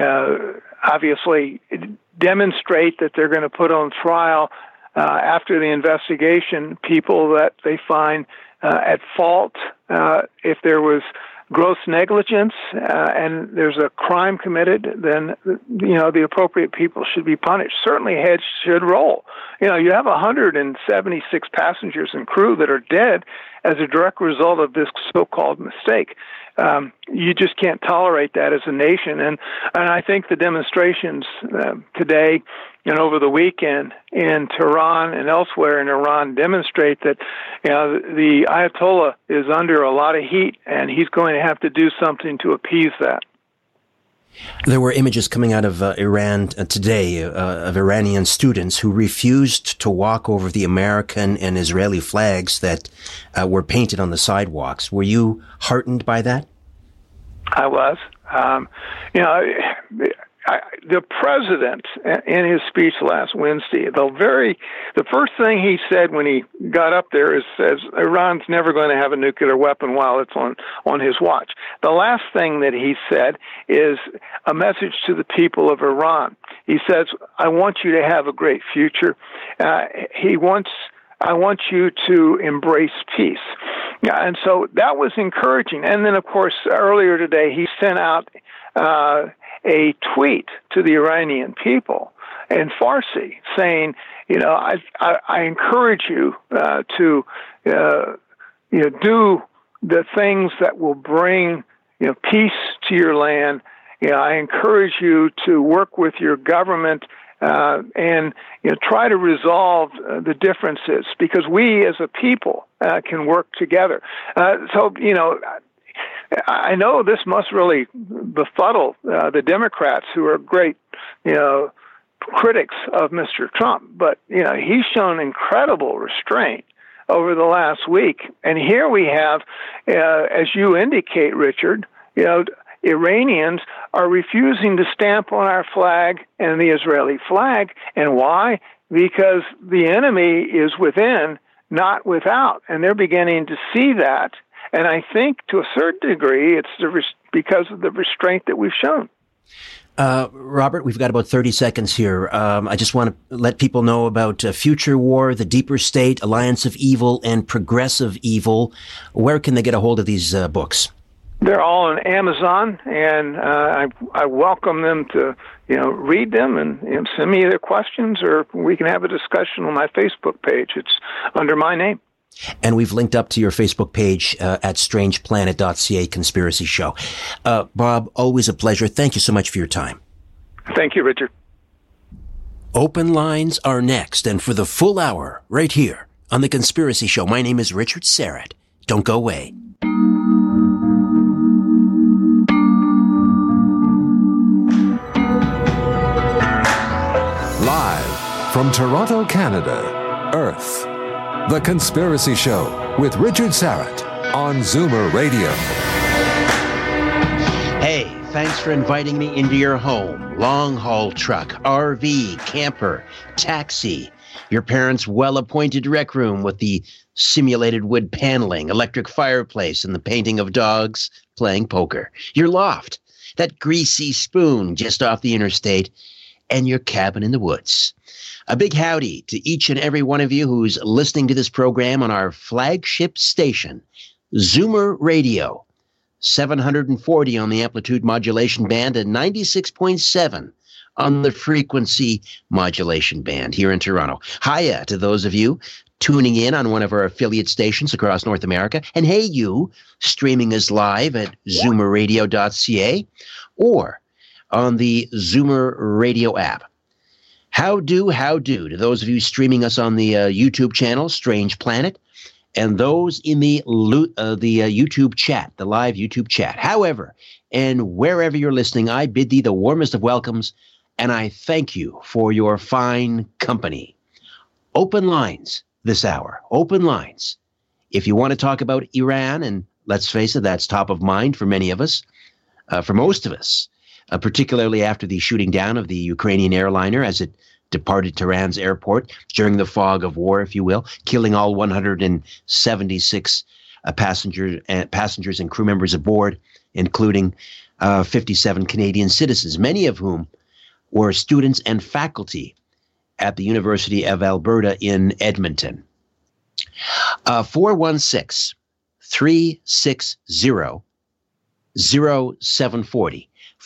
obviously demonstrate that they're going to put on trial after the investigation people that they find at fault. If there was gross negligence and there's a crime committed, then the appropriate people should be punished. Certainly heads should roll. You have 176 passengers and crew that are dead as a direct result of this so-called mistake. You just can't tolerate that as a nation. And I think the demonstrations today and over the weekend in Tehran and elsewhere in Iran demonstrate that the Ayatollah is under a lot of heat, and he's going to have to do something to appease that. There were images coming out of Iran today of Iranian students who refused to walk over the American and Israeli flags that were painted on the sidewalks. Were you heartened by that? I was. the president, in his speech last Wednesday, the first thing he said when he got up there says Iran's never going to have a nuclear weapon while it's on his watch. The last thing that he said is a message to the people of Iran. He says, I want you to have a great future. I want you to embrace peace. And so that was encouraging. And then, of course, earlier today, he sent out a tweet to the Iranian people in Farsi saying, I encourage you to do the things that will bring peace to your land. I encourage you to work with your government and try to resolve the differences, because we as a people can work together. I know this must really befuddle the Democrats, who are great, critics of Mr. Trump. But he's shown incredible restraint over the last week, and here we have, as you indicate, Richard, Iranians are refusing to stamp on our flag and the Israeli flag. And why? Because the enemy is within, not without. And they're beginning to see that. And I think to a certain degree, it's because of the restraint that we've shown. Robert, we've got about 30 seconds here. I just want to let people know about Future War, The Deeper State, Alliance of Evil, and Progressive Evil. Where can they get a hold of these books? They're all on Amazon, and I welcome them to read them and send me their questions, or we can have a discussion on my Facebook page. It's under my name. And we've linked up to your Facebook page at strangeplanet.ca, Conspiracy Show. Bob, always a pleasure. Thank you so much for your time. Thank you, Richard. Open lines are next, and for the full hour, right here on The Conspiracy Show, my name is Richard Syrett. Don't go away. Live from Toronto, Canada, Earth. The Conspiracy Show with Richard Syrett on Zoomer Radio. Hey, thanks for inviting me into your home. Long-haul truck, RV, camper, taxi, your parents' well-appointed rec room with the simulated wood paneling, electric fireplace, and the painting of dogs playing poker. Your loft, that greasy spoon just off the interstate, and your cabin in the woods. A big howdy to each and every one of you who's listening to this program on our flagship station, Zoomer Radio, 740 on the amplitude modulation band and 96.7 on the frequency modulation band here in Toronto. Hiya to those of you tuning in on one of our affiliate stations across North America. And hey, you streaming us live at zoomerradio.ca or on the Zoomer Radio app. How do to those of you streaming us on the YouTube channel, Strange Planet, and those in the YouTube chat, the live YouTube chat. However, and wherever you're listening, I bid thee the warmest of welcomes, and I thank you for your fine company. Open lines this hour. Open lines. If you want to talk about Iran, and let's face it, that's top of mind for many of us, for most of us, particularly after the shooting down of the Ukrainian airliner as it departed Tehran's airport during the fog of war, if you will, killing all 176 passengers and crew members aboard, including 57 Canadian citizens, many of whom were students and faculty at the University of Alberta in Edmonton. 416-360-0740.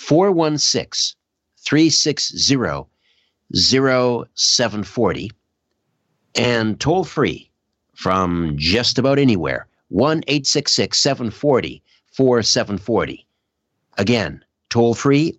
416-360-0740. And toll free from just about anywhere, 1-866-740-4740. Again, toll free,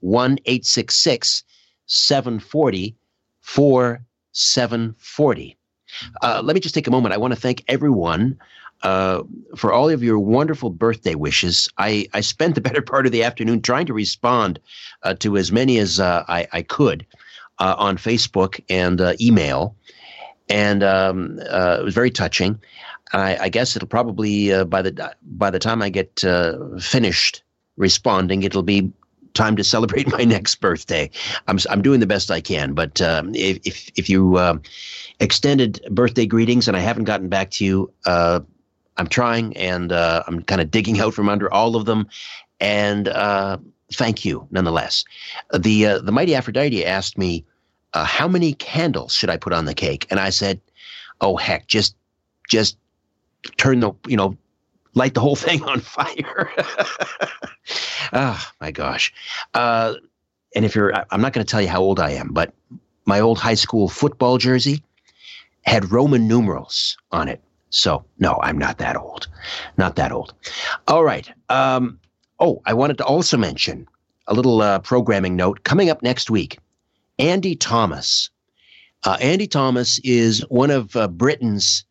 1-866-740-4740. Let me just take a moment. I want to thank everyone for all of your wonderful birthday wishes. I spent the better part of the afternoon trying to respond to as many as I could on Facebook and email, and it was very touching. I guess it'll probably by the time I get finished responding, it'll be time to celebrate my next birthday. I'm doing the best I can, but if you extended birthday greetings and I haven't gotten back to you, I'm trying, and I'm kind of digging out from under all of them, and thank you nonetheless. The mighty Aphrodite asked me, how many candles should I put on the cake? And I said, oh heck, just turn light the whole thing on fire. Oh my gosh. And I'm not going to tell you how old I am, but my old high school football jersey had Roman numerals on it. So no, I'm not that old. Not that old. All right. I wanted to also mention a little programming note coming up next week. Andy Thomas. Andy Thomas is one of Britain's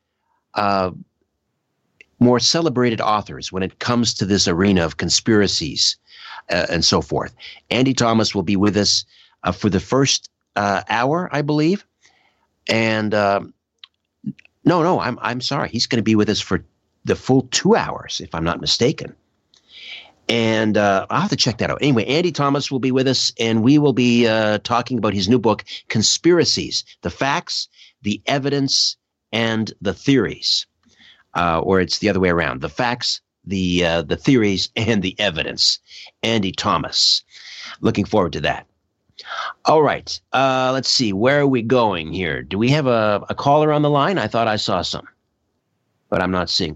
more celebrated authors when it comes to this arena of conspiracies and so forth. Andy Thomas will be with us for the first hour, I believe. And no, I'm sorry. He's going to be with us for the full 2 hours, if I'm not mistaken. And I'll have to check that out. Anyway, Andy Thomas will be with us, and we will be talking about his new book, Conspiracies, the Facts, the Evidence, and the Theories. Or it's the other way around. The facts, the theories, and the evidence. Andy Thomas. Looking forward to that. All right. Let's see. Where are we going here? Do we have a caller on the line? I thought I saw some, but I'm not seeing.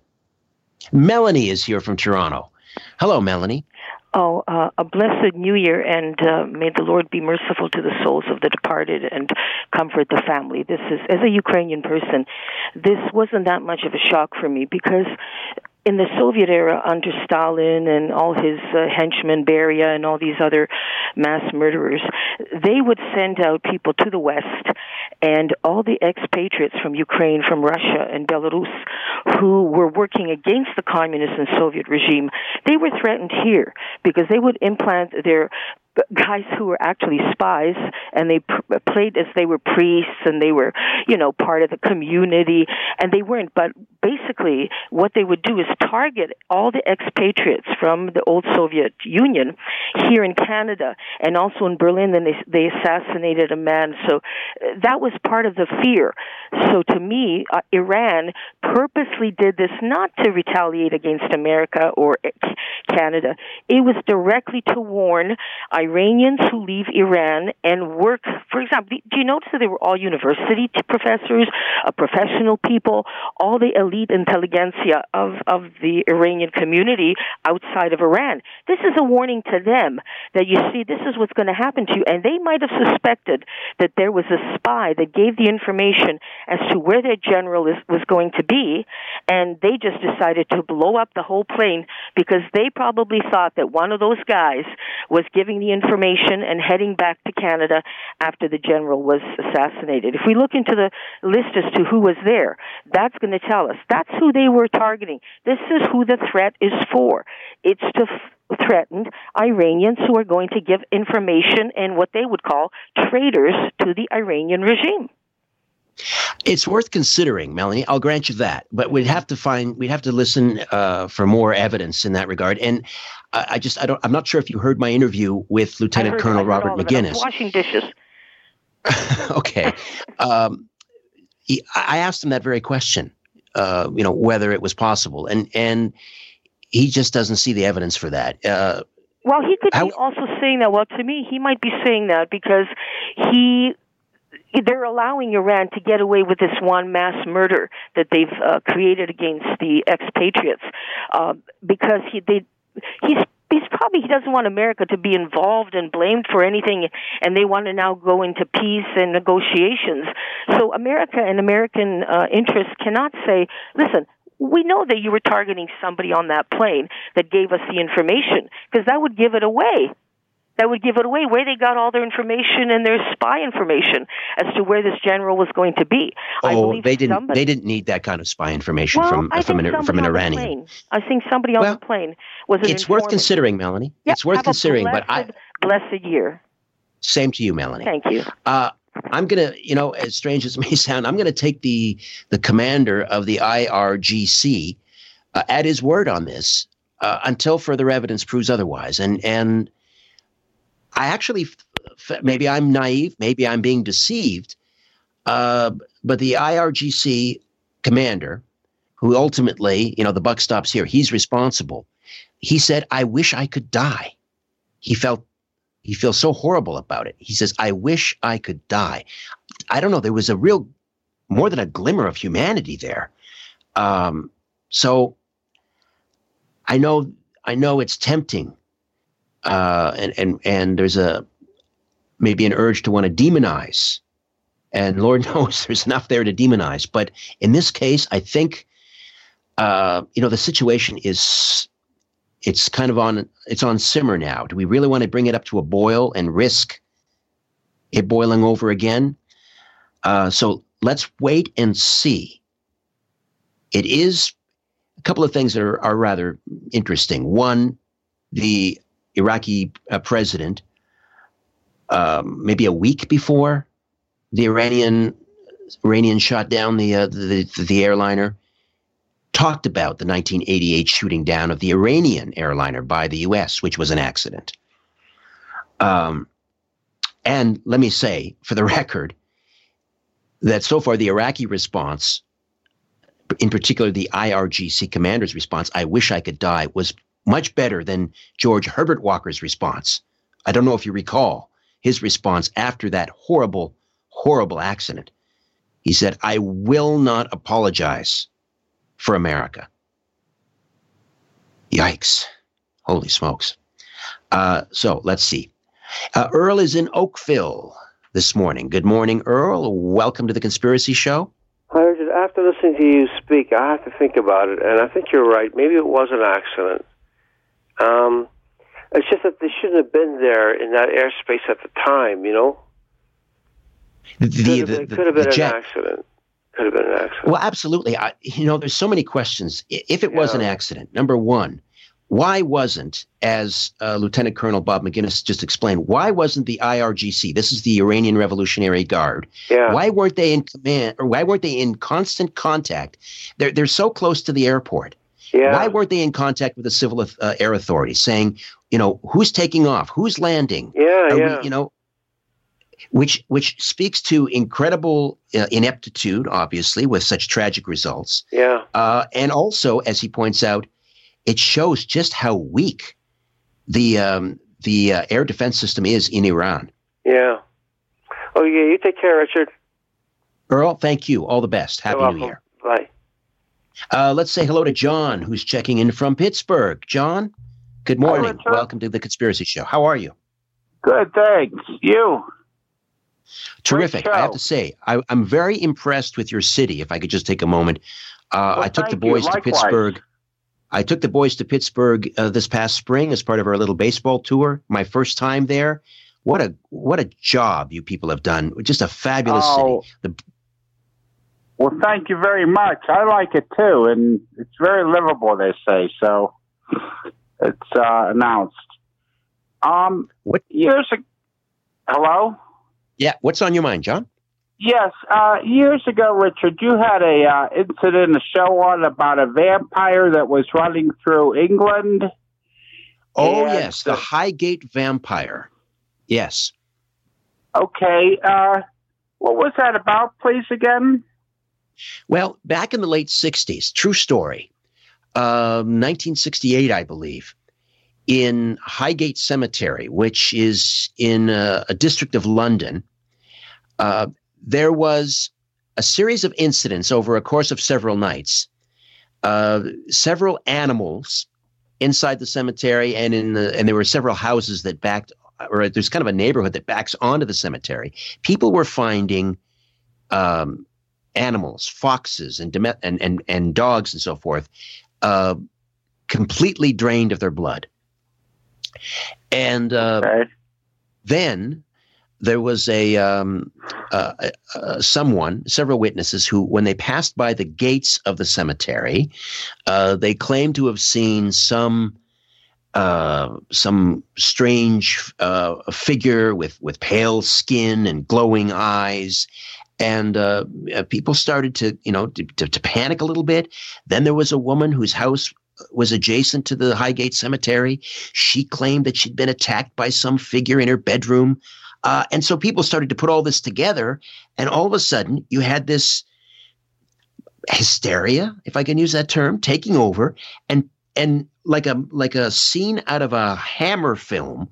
Melanie is here from Toronto. Hello, Melanie. Oh, a blessed New Year, and may the Lord be merciful to the souls of the departed and comfort the family. This is, as a Ukrainian person, this wasn't that much of a shock for me because in the Soviet era, under Stalin and all his henchmen, Beria and all these other mass murderers, they would send out people to the West, and all the expatriates from Ukraine, from Russia and Belarus, who were working against the communist and Soviet regime, they were threatened here because they would implant their guys who were actually spies, and they played as they were priests, and they were, part of the community, and they weren't. But basically, what they would do is target all the expatriates from the old Soviet Union here in Canada, and also in Berlin. Then they assassinated a man. So that was part of the fear. So to me, Iran purposely did this not to retaliate against America or Canada. It was directly to warn Iranians who leave Iran and work. For example, do you notice that they were all university professors, professional people, all the elite intelligentsia of the Iranian community outside of Iran? This is a warning to them that, you see, this is what's going to happen to you. And they might have suspected that there was a spy that gave the information as to where their general was going to be, and they just decided to blow up the whole plane because they probably thought that one of those guys was giving the information and heading back to Canada after the general was assassinated. If we look into the list as to who was there, that's going to tell us. That's who they were targeting. This is who the threat is for. It's to threaten Iranians who are going to give information and what they would call traitors to the Iranian regime. It's worth considering, Melanie. I'll grant you that, but we'd have to listen for more evidence in that regard. And I'm not sure if you heard my interview with Lieutenant Colonel Robert McGinnis. Washing dishes. Okay. I asked him that very question, whether it was possible, and he just doesn't see the evidence for that. Well, he could be also saying that. Well, to me, he might be saying that because they're allowing Iran to get away with this one mass murder that they've created against the expatriates because he doesn't want America to be involved and blamed for anything, and they want to now go into peace and negotiations. So America and American interests cannot say, listen, we know that you were targeting somebody on that plane that gave us the information, because that would give it away. That would give it away where they got all their information and their spy information as to where this general was going to be. They didn't need that kind of spy information from an Iranian. I think somebody on the plane was an It's worth considering, Melanie. Yep, it's worth considering. Blessed year. Same to you, Melanie. Thank you. I'm going to, as strange as it may sound, I'm going to take the commander of the IRGC at his word on this until further evidence proves otherwise. And I actually, maybe I'm naive, maybe I'm being deceived, but the IRGC commander, who ultimately, the buck stops here, he's responsible. He said, I wish I could die. He feels so horrible about it. He says, I wish I could die. I don't know. There was more than a glimmer of humanity there. So I know it's tempting. And there's maybe an urge to want to demonize. And Lord knows there's enough there to demonize. But in this case, I think, the situation it's kind of on simmer now. Do we really want to bring it up to a boil and risk it boiling over again? So let's wait and see. It is a couple of things that are rather interesting. One, the Iraqi president, maybe a week before the Iranian shot down the airliner, talked about the 1988 shooting down of the Iranian airliner by the U.S., which was an accident. And let me say, for the record, that so far the Iraqi response, in particular the IRGC commander's response, I wish I could die, was much better than George Herbert Walker's response. I don't know if you recall his response after that horrible, horrible accident. He said, I will not apologize for America. Yikes. Holy smokes. So let's see. Earl is in Oakville this morning. Good morning, Earl. Welcome to the Conspiracy Show. Hi, Richard. After listening to you speak, I have to think about it, and I think you're right. Maybe it was an accident. It's just that they shouldn't have been there in that airspace at the time, It could have been an accident. Could have been an accident. Well, absolutely. There's so many questions. If it was an accident, number one, why wasn't, as Lieutenant Colonel Bob McGinnis just explained, why wasn't the IRGC, this is the Iranian Revolutionary Guard, why weren't they in command, or why weren't they in constant contact? They're so close to the airport. Yeah. Why weren't they in contact with the civil air authorities saying, who's taking off, who's landing? Which speaks to incredible ineptitude, obviously, with such tragic results. Yeah. And also, as he points out, it shows just how weak the air defense system is in Iran. Yeah. Oh, yeah. You take care, Richard. Earl, thank you. All the best. Happy New Year. Bye. Let's say hello to John, who's checking in from Pittsburgh. John, good morning. Hi, welcome to the Conspiracy Show. How are you? Good, thanks. You? Terrific. I have to say, I'm very impressed with your city. If I could just take a moment. I took the boys to Pittsburgh. I took the boys to Pittsburgh this past spring as part of our little baseball tour. My first time there. What a job you people have done. Just a fabulous city. Well, thank you very much. I like it too, and it's very livable, they say. So it's announced. What years ago? Hello? Yeah, what's on your mind, John? Yes, years ago, Richard, you had a incident, a show on about a vampire that was running through England. Oh, yes, the Highgate vampire. Yes. Okay, what was that about, please, again? Well, back in the late 60s, true story, 1968, I believe, in Highgate Cemetery, which is in a district of London, there was a series of incidents over a course of several nights. Several animals inside the cemetery, and there were several houses that backed, or there's kind of a neighborhood that backs onto the cemetery. People were finding animals, foxes and dogs and so forth, completely drained of their blood. And then there was several witnesses who, when they passed by the gates of the cemetery, they claimed to have seen some strange figure with pale skin and glowing eyes. And people started to panic a little bit. Then there was a woman whose house was adjacent to the Highgate Cemetery. She claimed that she'd been attacked by some figure in her bedroom. And so people started to put all this together. And all of a sudden, you had this hysteria, if I can use that term, taking over. And like a scene out of a Hammer film,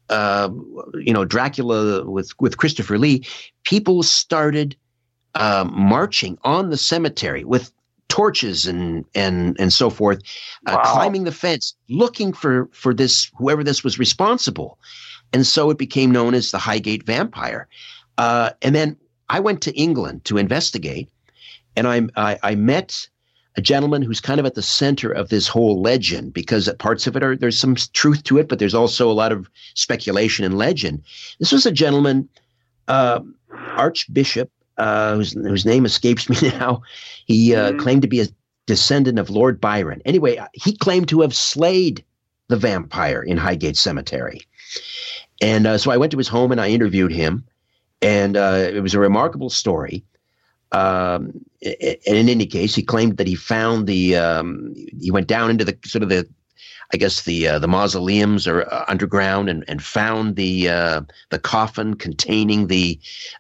Dracula with Christopher Lee, people started marching on the cemetery with torches and so forth, climbing the fence, looking for this, whoever this was responsible. And so it became known as the Highgate Vampire. And then I went to England to investigate, and I met a gentleman who's kind of at the center of this whole legend, because parts of it there's some truth to it, but there's also a lot of speculation and legend. This was a gentleman, Archbishop, whose name escapes me now. He claimed to be a descendant of Lord Byron. Anyway, he claimed to have slayed the vampire in Highgate Cemetery. And so I went to his home and I interviewed him. And it was a remarkable story. And in any case, he claimed that he found he went down into the sort of the mausoleums or underground and found the coffin containing the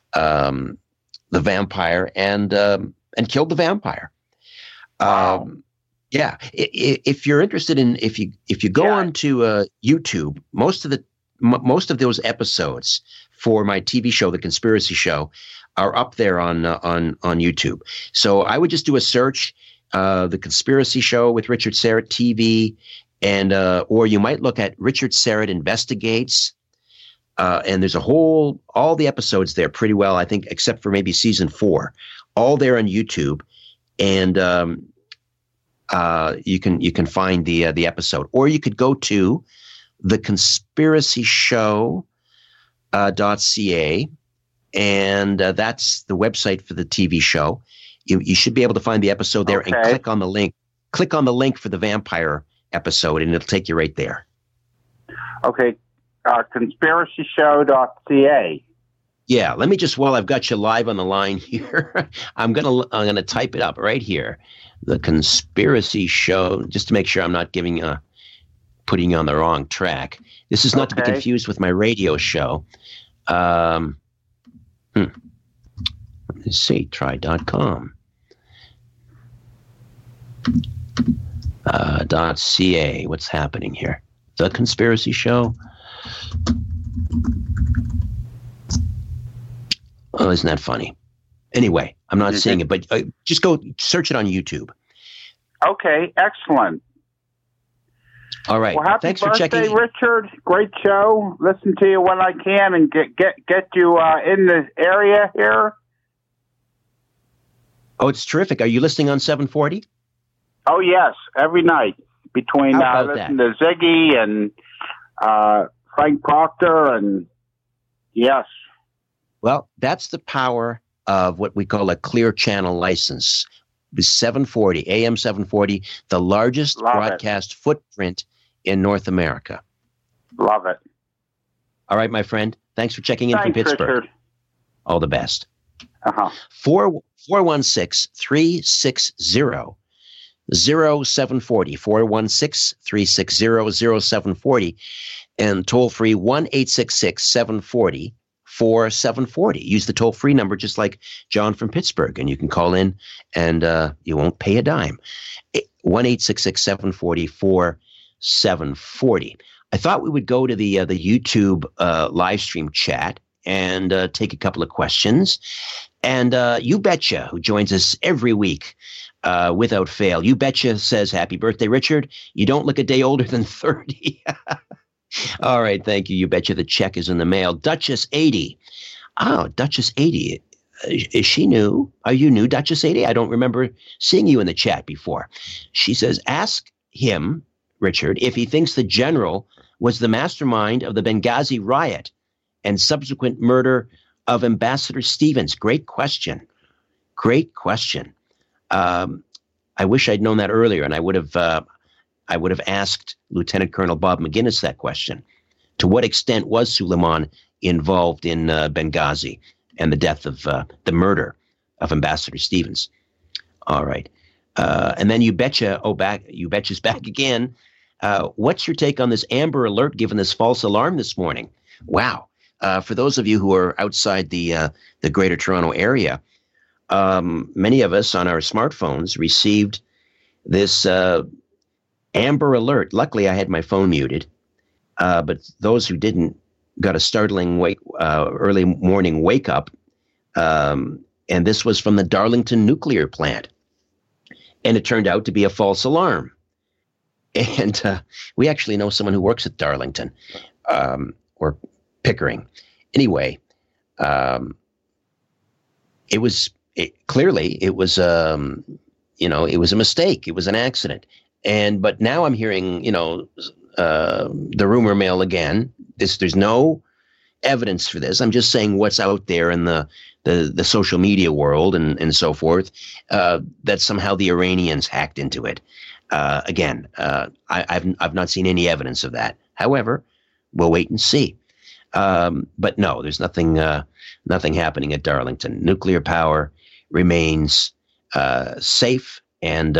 vampire and killed the vampire. Wow. If you're interested in, if you go onto YouTube, most of those episodes for my TV show, The Conspiracy Show, are up there on YouTube. So I would just do a search, The Conspiracy Show with Richard Syrett TV, and or you might look at Richard Syrett Investigates. And there's all the episodes there pretty well, I think, except for maybe season 4, all there on YouTube. And you can find the episode, or you could go to theconspiracyshow.ca, and that's the website for the TV show. You should be able to find the episode there and click on the link. Click on the link for the vampire episode, and it'll take you right there. Okay, conspiracyshow.ca. Yeah, let me just, while I've got you live on the line here, I'm gonna type it up right here. The Conspiracy Show, just to make sure I'm not putting you on the wrong track. This is not to be confused with my radio show. Let's see, try.com. .ca. What's happening here? The Conspiracy Show. Oh, isn't that funny? Anyway, I'm not seeing it, but just go search it on YouTube. Okay, excellent. All right. Well, happy Thanks birthday, for checking. Richard. Great show. Listen to you when I can and get you in the area here. Oh, it's terrific. Are you listening on 740? Oh, yes, every night between listening to Ziggy and Frank Proctor, and yes. Well, that's the power of what we call a clear channel license. The 740, AM 740, the largest broadcast footprint in North America. Love it. All right, my friend. Thanks for checking in from Pittsburgh. Richard. All the best. 416-360-0740. 416-360-0740. And toll free 1-866-740-4740. Use the toll free number just like John from Pittsburgh, and you can call in and you won't pay a dime. 1-866-740-4740. I thought we would go to the YouTube live stream chat and take a couple of questions. And You Betcha, who joins us every week without fail. You Betcha says, happy birthday, Richard. You don't look a day older than 30. All right, thank you. You Betcha the check is in the mail. Duchess 80. Oh, Duchess 80. Is she new? Are you new, Duchess 80? I don't remember seeing you in the chat before. She says, ask him, Richard, if he thinks the general was the mastermind of the Benghazi riot and subsequent murder of Ambassador Stevens. Great question. Great question. I wish I'd known that earlier, and I would have asked Lieutenant Colonel Bob McGinnis that question. To what extent was Suleiman involved in Benghazi and the death of the murder of Ambassador Stevens? All right. And then You Betcha's back again. What's your take on this Amber Alert given this false alarm this morning? Wow. For those of you who are outside the Greater Toronto area, many of us on our smartphones received this Amber Alert. Luckily, I had my phone muted, but those who didn't got a startling early morning wake up, and this was from the Darlington nuclear plant, and it turned out to be a false alarm. And we actually know someone who works at Darlington, or Pickering. Anyway, it was it was a mistake. It was an accident. But now I'm hearing, the rumor mill again. There's no evidence for this. I'm just saying what's out there in the social media world and so forth, that somehow the Iranians hacked into it. I've not seen any evidence of that. However, we'll wait and see. But no, there's nothing happening at Darlington. Nuclear power remains safe. And,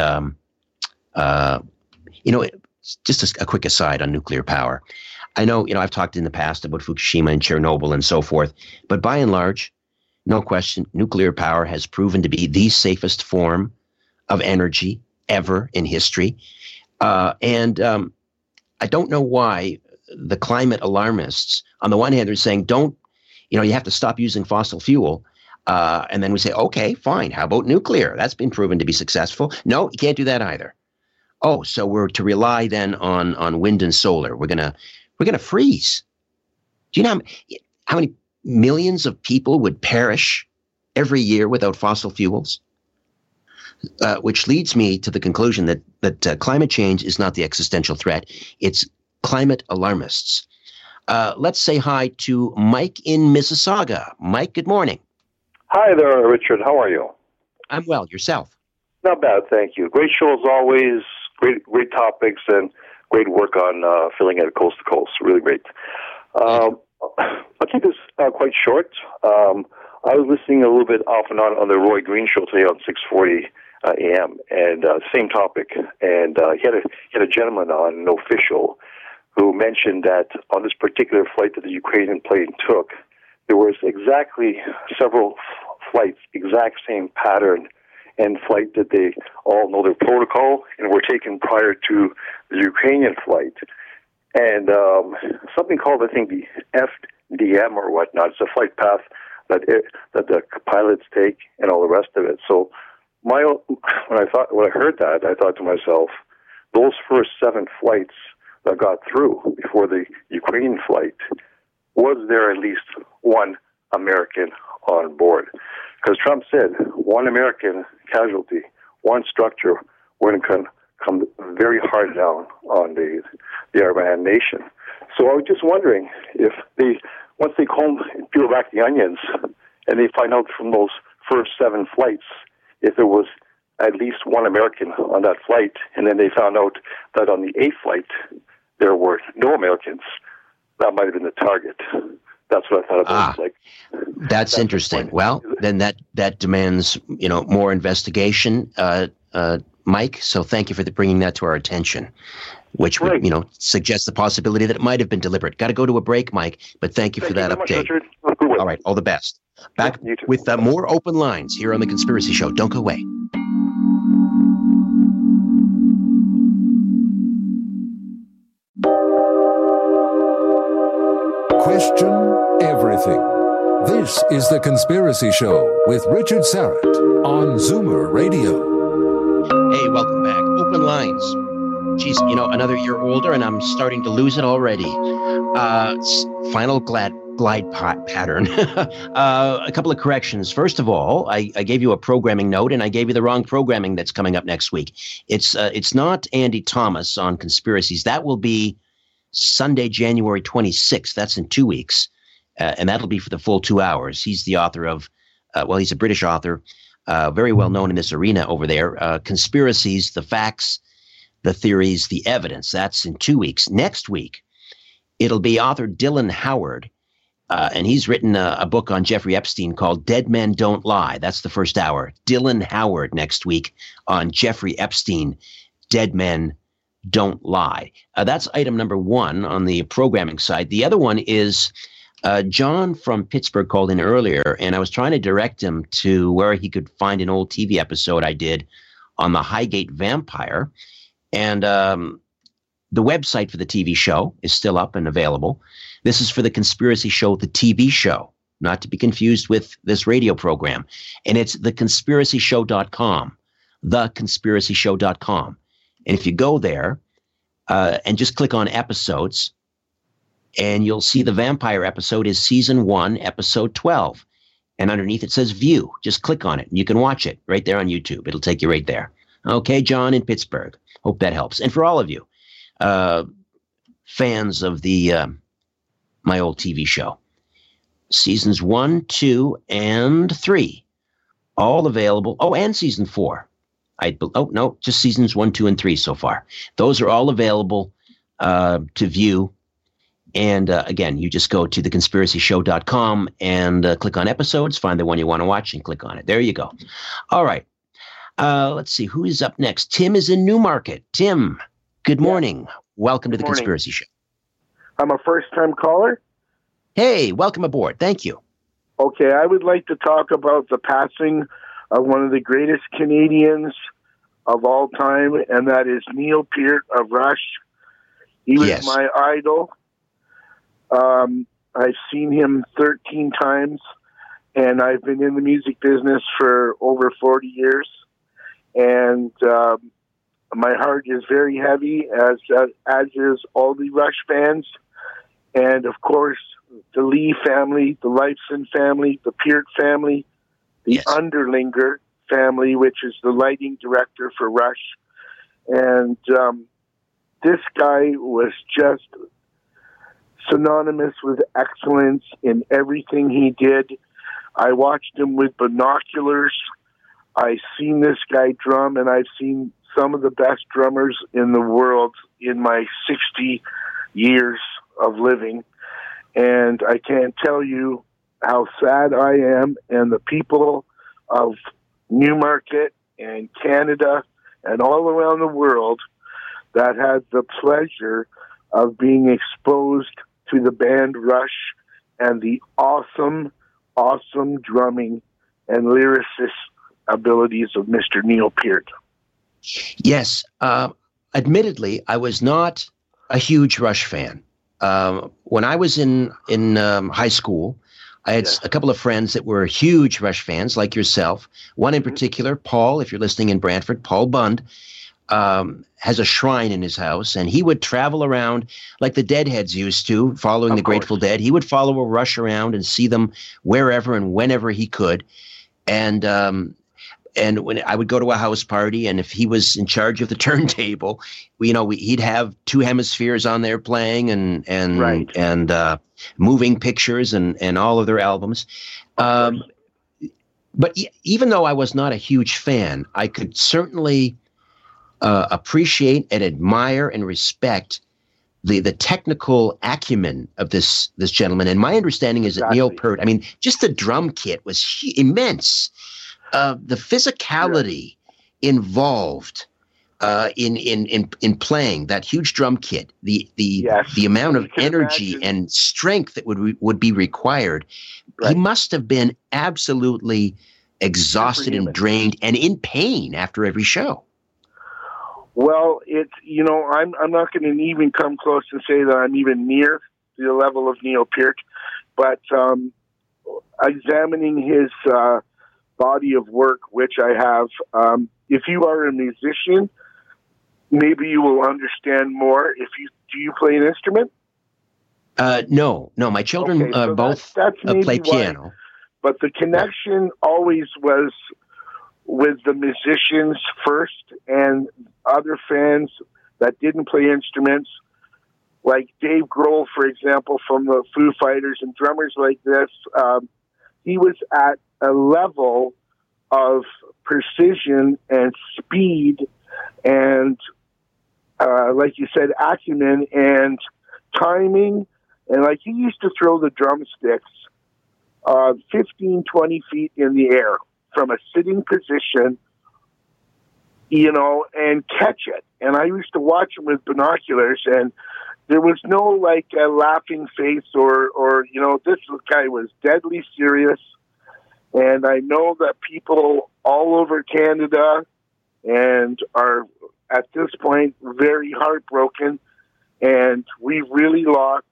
just a quick aside on nuclear power. I know, I've talked in the past about Fukushima and Chernobyl and so forth, but by and large, no question, nuclear power has proven to be the safest form of energy ever in history. And I don't know why the climate alarmists, on the one hand, they're saying, you have to stop using fossil fuel. And then we say, okay, fine. How about nuclear? That's been proven to be successful. No, you can't do that either. Oh, so we're to rely then on wind and solar. We're gonna freeze. Do you know how many millions of people would perish every year without fossil fuels? Which leads me to the conclusion that climate change is not the existential threat. It's climate alarmists. Let's say hi to Mike in Mississauga. Mike, good morning. Hi there, Richard. How are you? I'm well. Yourself? Not bad, thank you. Great show as always. Great topics and great work on filling it coast to coast. Really great. I'll keep this quite short. I was listening a little bit off and on the Roy Green show today on 640 a.m. and same topic. And he had a gentleman on, an official, who mentioned that on this particular flight that the Ukrainian plane took, there was exactly several flights, exact same pattern and flight that they all know their protocol and were taken prior to the Ukrainian flight. And something called, I think, the FDM or whatnot. It's a flight path that the pilots take and all the rest of it. So when I heard that, I thought to myself, those first 7 flights that got through before the Ukrainian flight, was there at least one American on board? Because Trump said, one American casualty, one structure, we're going to come very hard down on the Iran nation. So I was just wondering if once they peel back the onions and they find out from those first 7 flights if there was at least one American on that flight, and then they found out that on the 8th flight there were no Americans, that might have been the target. That's what I thought about. That's interesting. Well, then that demands more investigation, Mike. So thank you for bringing that to our attention, which would suggests the possibility that it might have been deliberate. Got to go to a break, Mike. But thank you for that update. All right, all the best. Back with more open lines here on the Conspiracy Show. Don't go away. Question everything. This is The Conspiracy Show with Richard Syrett on Zoomer Radio. Hey, welcome back. Open lines. Geez, another year older and I'm starting to lose it already. Final glide pattern. A couple of corrections. First of all, I gave you a programming note and I gave you the wrong programming that's coming up next week. It's not Andy Thomas on conspiracies. That will be Sunday, January 26th. That's in 2 weeks. And that'll be for the full 2 hours. He's the author of, he's a British author, very well known in this arena over there. Conspiracies, the facts, the theories, the evidence. That's in 2 weeks. Next week, it'll be author Dylan Howard. And he's written a book on Jeffrey Epstein called Dead Men Don't Lie. That's the first hour. Dylan Howard next week on Jeffrey Epstein, Dead Men Don't Lie. That's item number one on the programming side. The other one is John from Pittsburgh called in earlier, and I was trying to direct him to where he could find an old TV episode I did on the Highgate Vampire. And the website for the TV show is still up and available. This is for the Conspiracy Show, the TV show, not to be confused with this radio program. And it's theconspiracyshow.com, theconspiracyshow.com. And if you go there and just click on episodes, and you'll see the vampire episode is season 1, episode 12. And underneath it says view. Just click on it and you can watch it right there on YouTube. It'll take you right there. Okay, John in Pittsburgh. Hope that helps. And for all of you fans of the my old TV show, seasons 1, 2, and 3, all available. Oh, and season 4. No, just seasons 1, 2, and 3 so far. Those are all available to view. And again, you just go to theconspiracyshow.com and click on episodes, find the one you want to watch, and click on it. There you go. All right. Let's see. Who is up next? Tim is in Newmarket. Tim, good morning. Welcome to the Conspiracy Show. I'm a first-time caller. Hey, welcome aboard. Thank you. Okay, I would like to talk about the passing of one of the greatest Canadians of all time, and that is Neil Peart of Rush. He was my idol. I've seen him 13 times, and I've been in the music business for over 40 years. And my heart is very heavy, as is all the Rush fans. And, of course, the Lee family, the Lifeson family, the Peart family, the Underlinger family, which is the lighting director for Rush. And this guy was just synonymous with excellence in everything he did. I watched him with binoculars. I've seen this guy drum, and I've seen some of the best drummers in the world in my 60 years of living. And I can't tell you how sad I am, and the people of Newmarket and Canada and all around the world that had the pleasure of being exposed to the band Rush and the awesome, awesome drumming and lyricist abilities of Mr. Neil Peart. Yes. Admittedly, I was not a huge Rush fan. When I was in high school, I had a couple of friends that were huge Rush fans, like yourself. One in particular, Paul, if you're listening in Brantford, Paul Bund, has a shrine in his house, and he would travel around like the Deadheads used to, following the Grateful Dead. He would follow a Rush around and see them wherever and whenever he could. And when I would go to a house party, and if he was in charge of the turntable, he'd have two hemispheres on there playing and moving pictures and all of their albums. But even though I was not a huge fan, I could certainly appreciate and admire and respect the technical acumen of this gentleman. And my understanding is that Neil Peart, I mean, just the drum kit was immense. The physicality involved in playing that huge drum kit, the amount of energy and strength that would be required, he must have been absolutely exhausted and drained and in pain after every show. Well, I'm not going to even come close to say that I'm even near the level of Neil Peart, but examining his body of work, which I have, if you are a musician, maybe you will understand more. Do you play an instrument? No. My children both play piano. But the connection always was with the musicians first, and other fans that didn't play instruments, like Dave Grohl, for example, from the Foo Fighters, and drummers like this. He was at a level of precision and speed and, like you said, acumen and timing And like he used to throw the drumsticks 15, 20 feet in the air from a sitting position, you know, and catch it. And I used to watch him with binoculars, and there was no like a laughing face or you know, this guy was deadly serious. And I know that people all over Canada and are at this point very heartbroken, and we really lost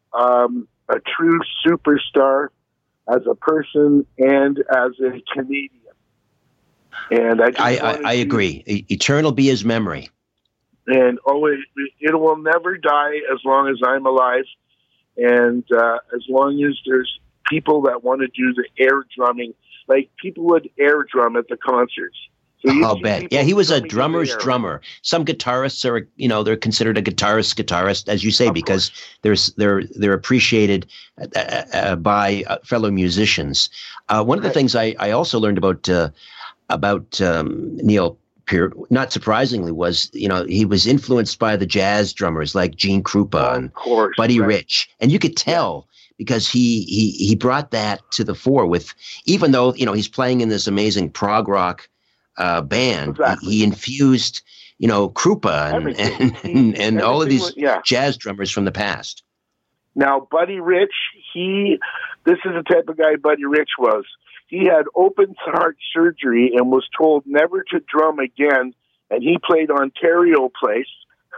a true superstar as a person and as a Canadian. And I agree. Eternal be his memory. And it will never die as long as I'm alive, and as long as there's people that want to do the air drumming, like people would air drum at the concerts. So I'll bet. Yeah, he was a drummer's drummer. Some guitarists are, you know, they're considered a guitarist, as you say, because they're appreciated by fellow musicians. One of the things I also learned about Neil Peart, not surprisingly, was, you know, he was influenced by the jazz drummers like Gene Krupa and Buddy Rich, and you could tell. Because he brought that to the fore with, even though, you know, he's playing in this amazing prog rock band, he infused, you know, Krupa and all of these jazz drummers from the past. Now, Buddy Rich, this is the type of guy Buddy Rich was. He had open heart surgery and was told never to drum again, and he played Ontario Place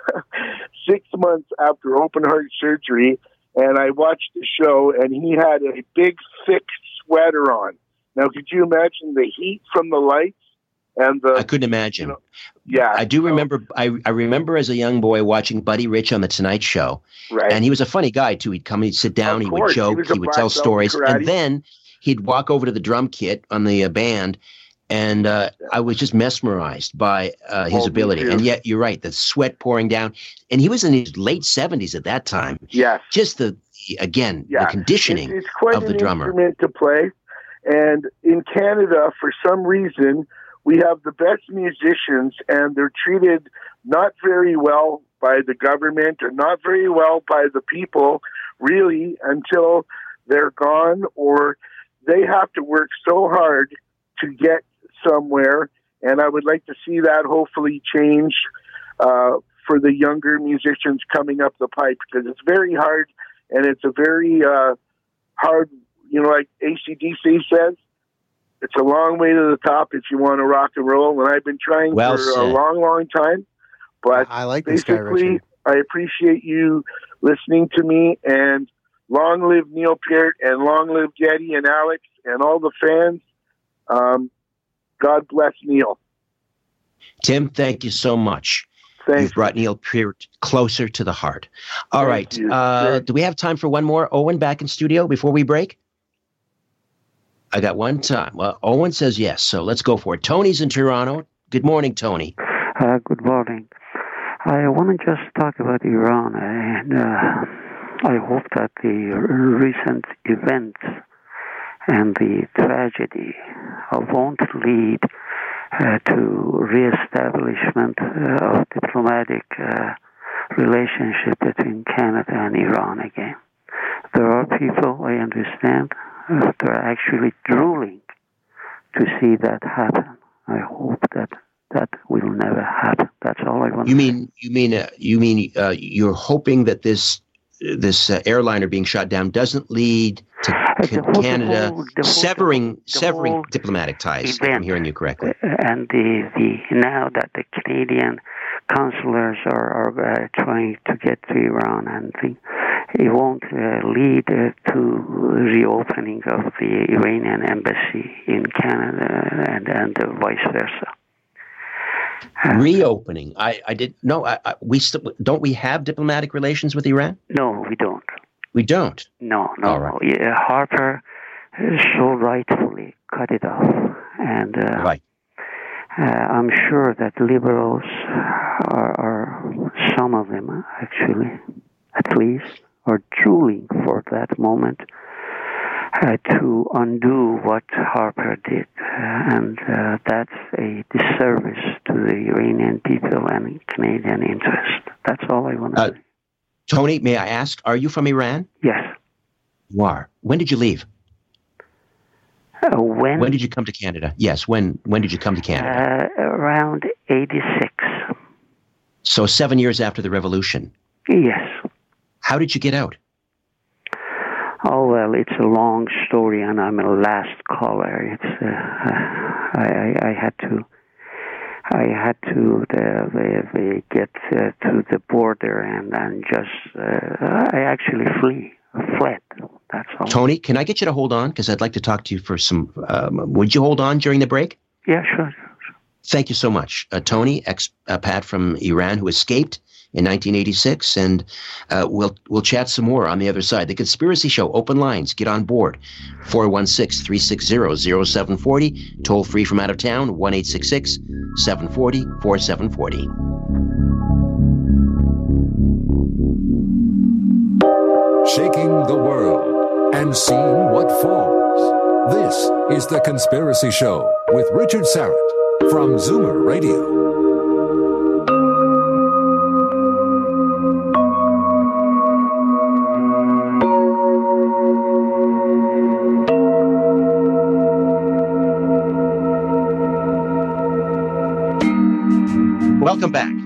6 months after open heart surgery. And I watched the show, and he had a big, thick sweater on. Now, could you imagine the heat from the lights? And I couldn't imagine. You know, yeah. I do remember, I remember as a young boy watching Buddy Rich on The Tonight Show. Right. And he was a funny guy, too. He'd come, he'd sit down, he would joke, he would tell stories. And then he'd walk over to the drum kit on the band, and I was just mesmerized by his ability. And yet, you're right, the sweat pouring down. And he was in his late 70s at that time. Yes. Just the conditioning it's quite of the drummer. Instrument to play. And in Canada, for some reason, we have the best musicians, and they're treated not very well by the government or not very well by the people, really, until they're gone, or they have to work so hard to get somewhere. And I would like to see that hopefully change for the younger musicians coming up the pipe, because it's very hard, and it's a very hard, you know, like AC/DC says, it's a long way to the top if you want to rock and roll. And I've been trying for a long, long time. But I like this guy, Richard. I appreciate you listening to me, and long live Neil Peart, and long live Geddy and Alex and all the fans. God bless Neil. Tim, thank you so much. You've brought Neil Peart closer to the heart. All right. Do we have time for one more? Owen, back in studio before we break? I got one time. Well, Owen says yes, so let's go for it. Tony's in Toronto. Good morning, Tony. Good morning. I want to just talk about Iran, and I hope that the recent events and the tragedy won't lead to reestablishment of diplomatic relationship between Canada and Iran again. There are people, I understand, that are actually drooling to see that happen. I hope that will never happen. That's all I want. You mean you're hoping that this airliner being shot down doesn't lead to Canada severing diplomatic ties, if I'm hearing you correctly. And now that the Canadian consulars are trying to get to Iran, and it won't lead to reopening of the Iranian embassy in Canada and vice versa. Reopening? I did no. We don't we have diplomatic relations with Iran? No, we don't. We don't. No. All right. Yeah, Harper so rightfully cut it off, and right. I'm sure that liberals are some of them actually, at least, are drooling for that moment to undo what Harper did, and that's a disservice to the Iranian people and Canadian interest. That's all I want to say. Tony, may I ask, are you from Iran? Yes. You are. When did you leave? When? When did you come to Canada? Yes, when did you come to Canada? Around 86. So 7 years after the revolution? Yes. How did you get out? Oh, well, it's a long story, and I'm a last caller. It's I had to get to the border and just I actually fled. That's all. Tony, can I get you to hold on? Because I'd like to talk to you for some... would you hold on during the break? Yeah, sure. Thank you so much. Tony, expat from Iran who escaped in 1986, and we'll chat some more on the other side. The Conspiracy Show, open lines, get on board. 416-360-0740, toll free from out of town, 1-866-740-4740. Shaking the world and seeing what falls. This is The Conspiracy Show with Richard Syrett from Zoomer Radio. Welcome back.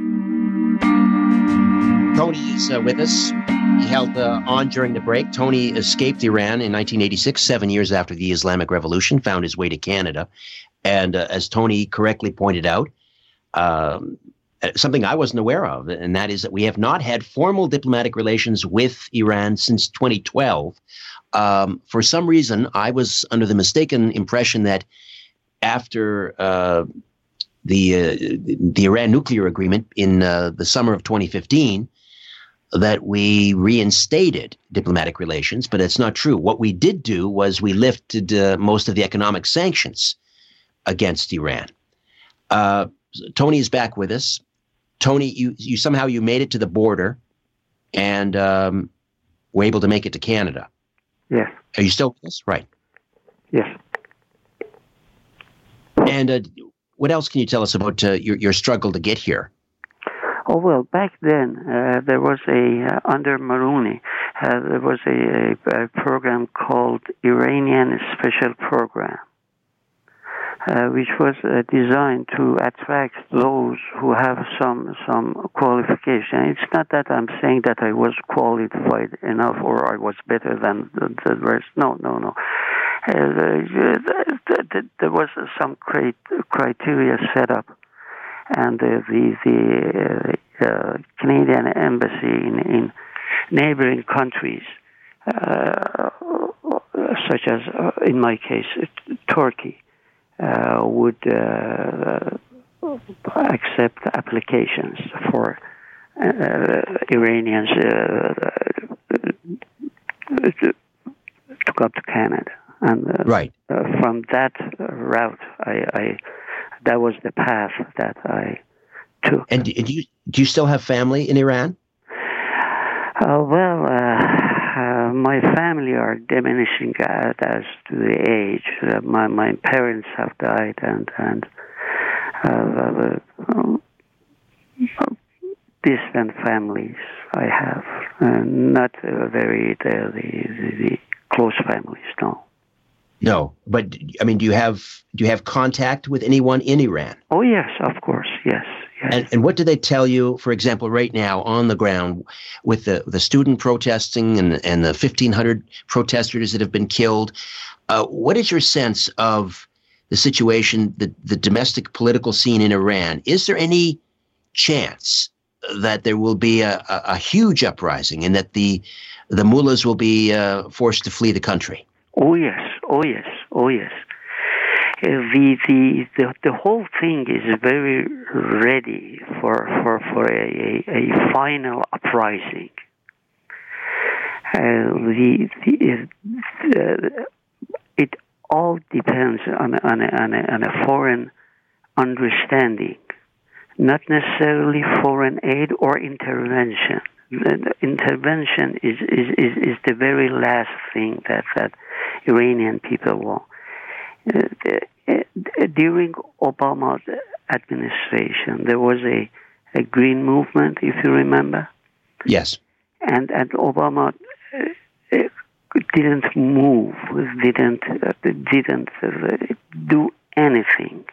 Tony is with us. He held on during the break. Tony escaped Iran in 1986, 7 years after the Islamic Revolution, found his way to Canada. And as Tony correctly pointed out, something I wasn't aware of, and that is that we have not had formal diplomatic relations with Iran since 2012. For some reason, I was under the mistaken impression that after the Iran nuclear agreement in the summer of 2015, that we reinstated diplomatic relations, but it's not true. What we did do was we lifted most of the economic sanctions against Iran. Tony is back with us. Tony, you somehow you made it to the border and were able to make it to Canada. Yes. Are you still with us? Right. Yes. And what else can you tell us about your struggle to get here? Oh, well, back then, there was under Maroney, there was a program called Iranian Special Program, which was designed to attract those who have some qualification. It's not that I'm saying that I was qualified enough or I was better than the rest. No. There was some criteria set up. And the Canadian embassy in neighboring countries, such as, in my case, Turkey, would accept applications for Iranians to come to Canada. And right. From that route, that was the path that I took. And do you still have family in Iran? My family are diminishing as to the age. My parents have died, and distant families I have, not very the close families. No. No, but I mean, do you have contact with anyone in Iran? Oh yes, of course, yes. And what do they tell you, for example, right now on the ground with the student protesting and the 1,500 protesters that have been killed? What is your sense of the situation, the domestic political scene in Iran? Is there any chance that there will be a huge uprising and that the mullahs will be forced to flee the country? Oh yes. The whole thing is very ready for a final uprising. It all depends on a foreign understanding, not necessarily foreign aid or intervention. Intervention is the very last thing that Iranian people want. During Obama's administration, there was a green movement, if you remember. Yes. and Obama didn't move, didn't do anything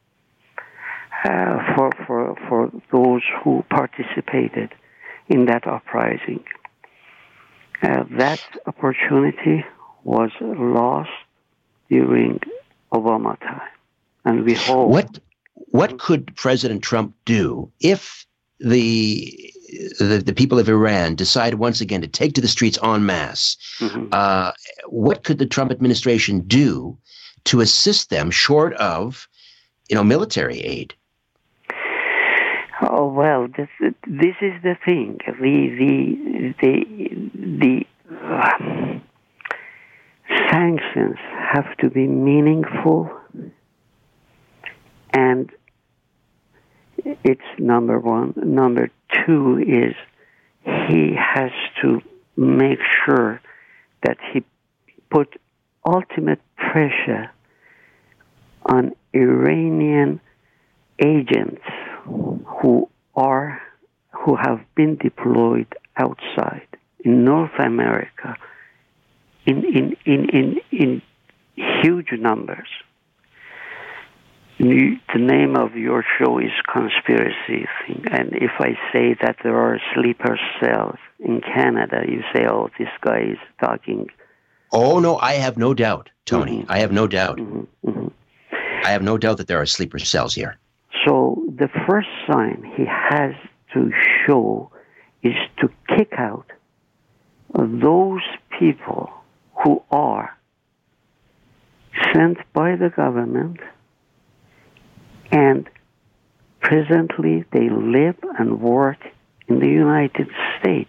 for those who participated in that uprising. That opportunity was lost during Obama time, and we hope. What could President Trump do if the people of Iran decide once again to take to the streets en masse? Mm-hmm. What could the Trump administration do to assist them, short of, military aid? Oh well, this is the thing. The sanctions have to be meaningful, and it's number one. Number two is he has to make sure that he put ultimate pressure on Iranian agents who have been deployed outside in North America in huge numbers. The name of your show is Conspiracy Thing, and if I say that there are sleeper cells in Canada, you say, "Oh, this guy is talking." Oh no, I have no doubt, Tony. Mm-hmm. I have no doubt. Mm-hmm. Mm-hmm. I have no doubt that there are sleeper cells here. So the first sign he has to show is to kick out those people who are sent by the government and presently they live and work in the United States.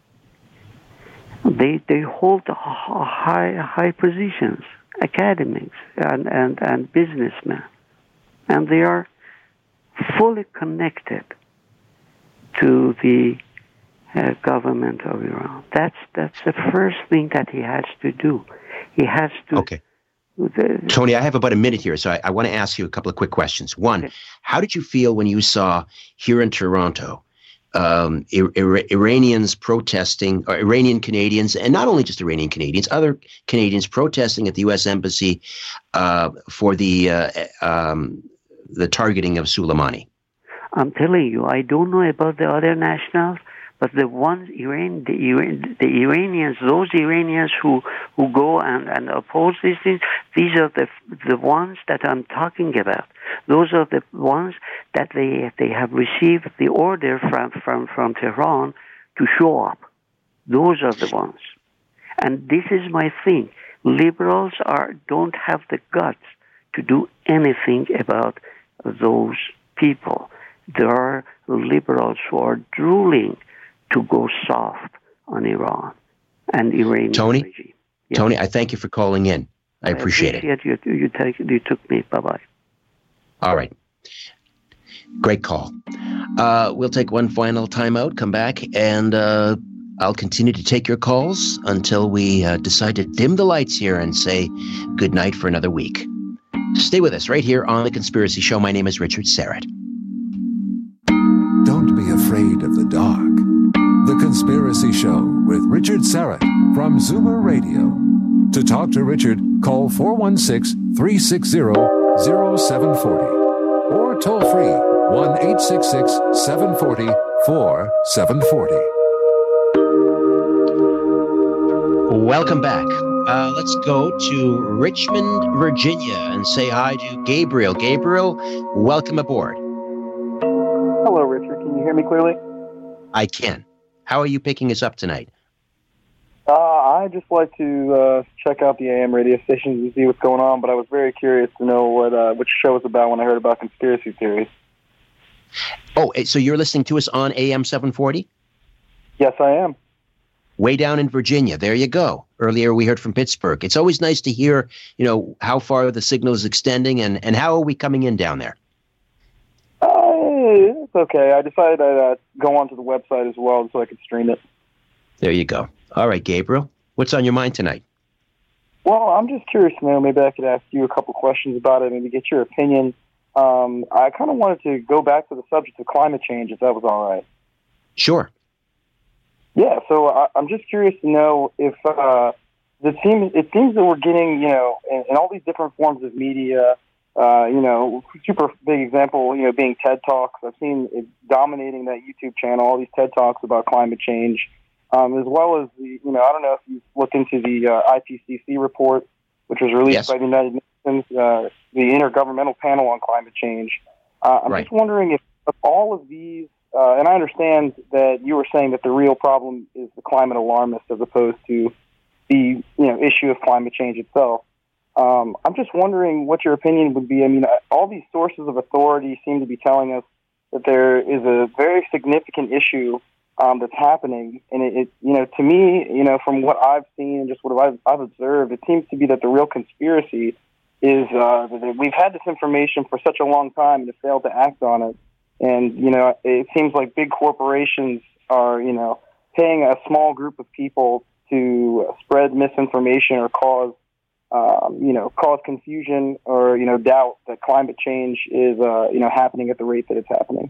They hold high positions, academics and businessmen, and they are fully connected to the government of Iran. That's the first thing that he has to do. He has to. Okay. Tony, I have about a minute here, so I want to ask you a couple of quick questions. One, how did you feel when you saw here in Toronto Iranians protesting, or Iranian Canadians, and not only just Iranian Canadians, other Canadians protesting at the U.S. Embassy for the targeting of Soleimani? I'm telling you, I don't know about the other nationals, but the ones the Iranians, those Iranians who go and oppose these things, these are the ones that I'm talking about. Those are the ones that they have received the order from Tehran to show up. Those are the ones. And this is my thing. Liberals don't have the guts to do anything about those people. There are liberals who are drooling to go soft on Iran and Iranian regime. Yes. Tony, I thank you for calling in. I appreciate it. You took me. Bye-bye. All right. Great call. We'll take one final time out, come back, and I'll continue to take your calls until we decide to dim the lights here and say good night for another week. Stay with us right here on The Conspiracy Show. My name is Richard Syrett. Don't be afraid of the dark. The Conspiracy Show with Richard Syrett from Zoomer Radio. To talk to Richard, call 416-360-0740 or toll free 1-866-740-4740. Welcome back. Let's go to Richmond, Virginia, and say hi to Gabriel. Gabriel, welcome aboard. Hello, Richard. Can you hear me clearly? I can. How are you picking us up tonight? I just like to check out the AM radio stations and see what's going on, but I was very curious to know what your show was about when I heard about conspiracy theories. Oh, so you're listening to us on AM 740? Yes, I am. Way down in Virginia. There you go. Earlier we heard from Pittsburgh. It's always nice to hear, how far the signal is extending and how are we coming in down there? It's okay. I decided I'd go onto the website as well so I could stream it. There you go. All right, Gabriel. What's on your mind tonight? Well, I'm just curious to know. Maybe I could ask you a couple questions about it, maybe get your opinion. I kind of wanted to go back to the subject of climate change, if that was all right. Sure. Yeah, so I'm just curious to know if it seems that we're getting, in all these different forms of media, super big example, being TED Talks. I've seen it dominating that YouTube channel, all these TED Talks about climate change, as well as I don't know if you've looked into the IPCC report, which was released by the United Nations, the Intergovernmental Panel on Climate Change. I'm just wondering if all of these, and I understand that you were saying that the real problem is the climate alarmists as opposed to the issue of climate change itself. I'm just wondering what your opinion would be. I mean, all these sources of authority seem to be telling us that there is a very significant issue that's happening, and it to me, from what I've seen and just what I've observed, it seems to be that the real conspiracy is that we've had this information for such a long time and have failed to act on it. And, it seems like big corporations are, paying a small group of people to spread misinformation or cause confusion or, doubt that climate change is, happening at the rate that it's happening.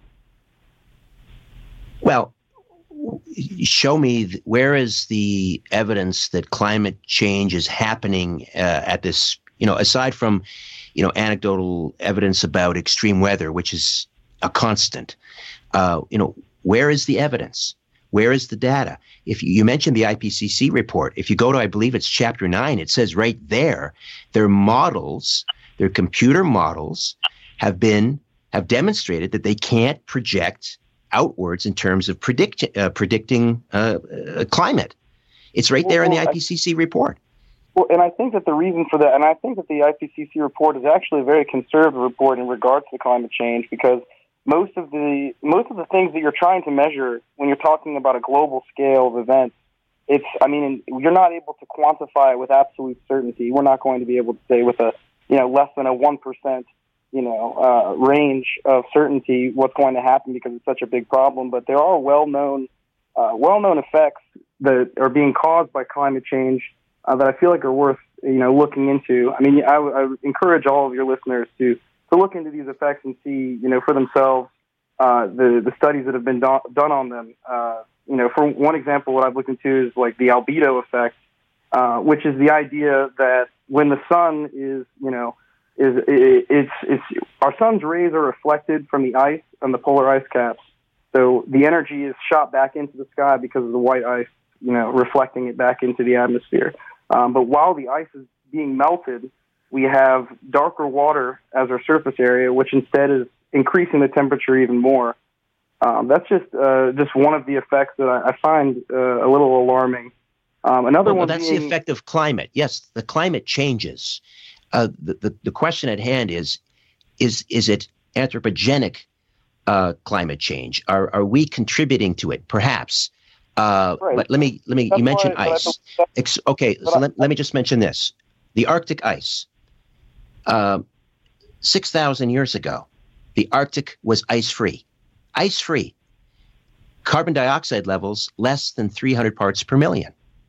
Well, show me where is the evidence that climate change is happening at this, aside from, anecdotal evidence about extreme weather, which is a constant. Where is the evidence? Where is the data? If you mentioned the IPCC report, if you go to, I believe it's chapter 9, it says right there, their models, their computer models have demonstrated that they can't project outwards in terms of predicting climate. It's right there in the IPCC report. Well, and I think that the reason for that, and I think that the IPCC report is actually a very conservative report in regards to climate change, because most of the things that you're trying to measure when you're talking about a global scale of events, you're not able to quantify it with absolute certainty. We're not going to be able to say with a less than a 1% range of certainty what's going to happen because it's such a big problem. But there are well-known effects that are being caused by climate change that I feel like are worth looking into. I mean, I would encourage all of your listeners to look into these effects and see for themselves the studies that have been done on them. For one example, what I've looked into is like the albedo effect, which is the idea that when the sun is our sun's rays are reflected from the ice and the polar ice caps. So the energy is shot back into the sky because of the white ice, reflecting it back into the atmosphere. But while the ice is being melted, we have darker water as our surface area, which instead is increasing the temperature even more. That's just one of the effects that I find a little alarming. That's the effect of climate. Yes, the climate changes. The question at hand is it anthropogenic climate change? Are we contributing to it? Perhaps. Right. But let me. You mentioned ice. Let me just mention this: the Arctic ice. 6,000 years ago, the Arctic was ice-free. Ice-free. Carbon dioxide levels less than 300 parts per million.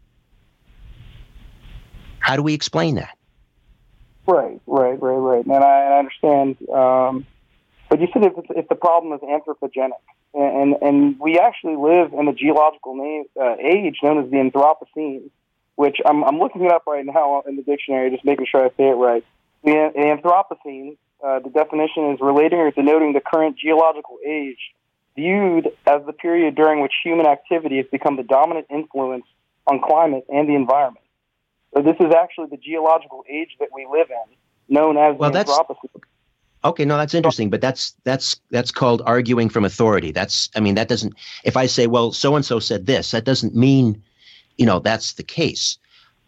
How do we explain that? Right. And I understand. But you said if the problem is anthropogenic, and we actually live in a geological age known as the Anthropocene, which I'm looking it up right now in the dictionary, just making sure I say it right. The Anthropocene, the definition is relating or denoting the current geological age, viewed as the period during which human activity has become the dominant influence on climate and the environment. So this is actually the geological age that we live in, known as the Anthropocene. Okay, no, that's interesting, but that's called arguing from authority. That doesn't. If I say, well, so and so said this, that doesn't mean, that's the case.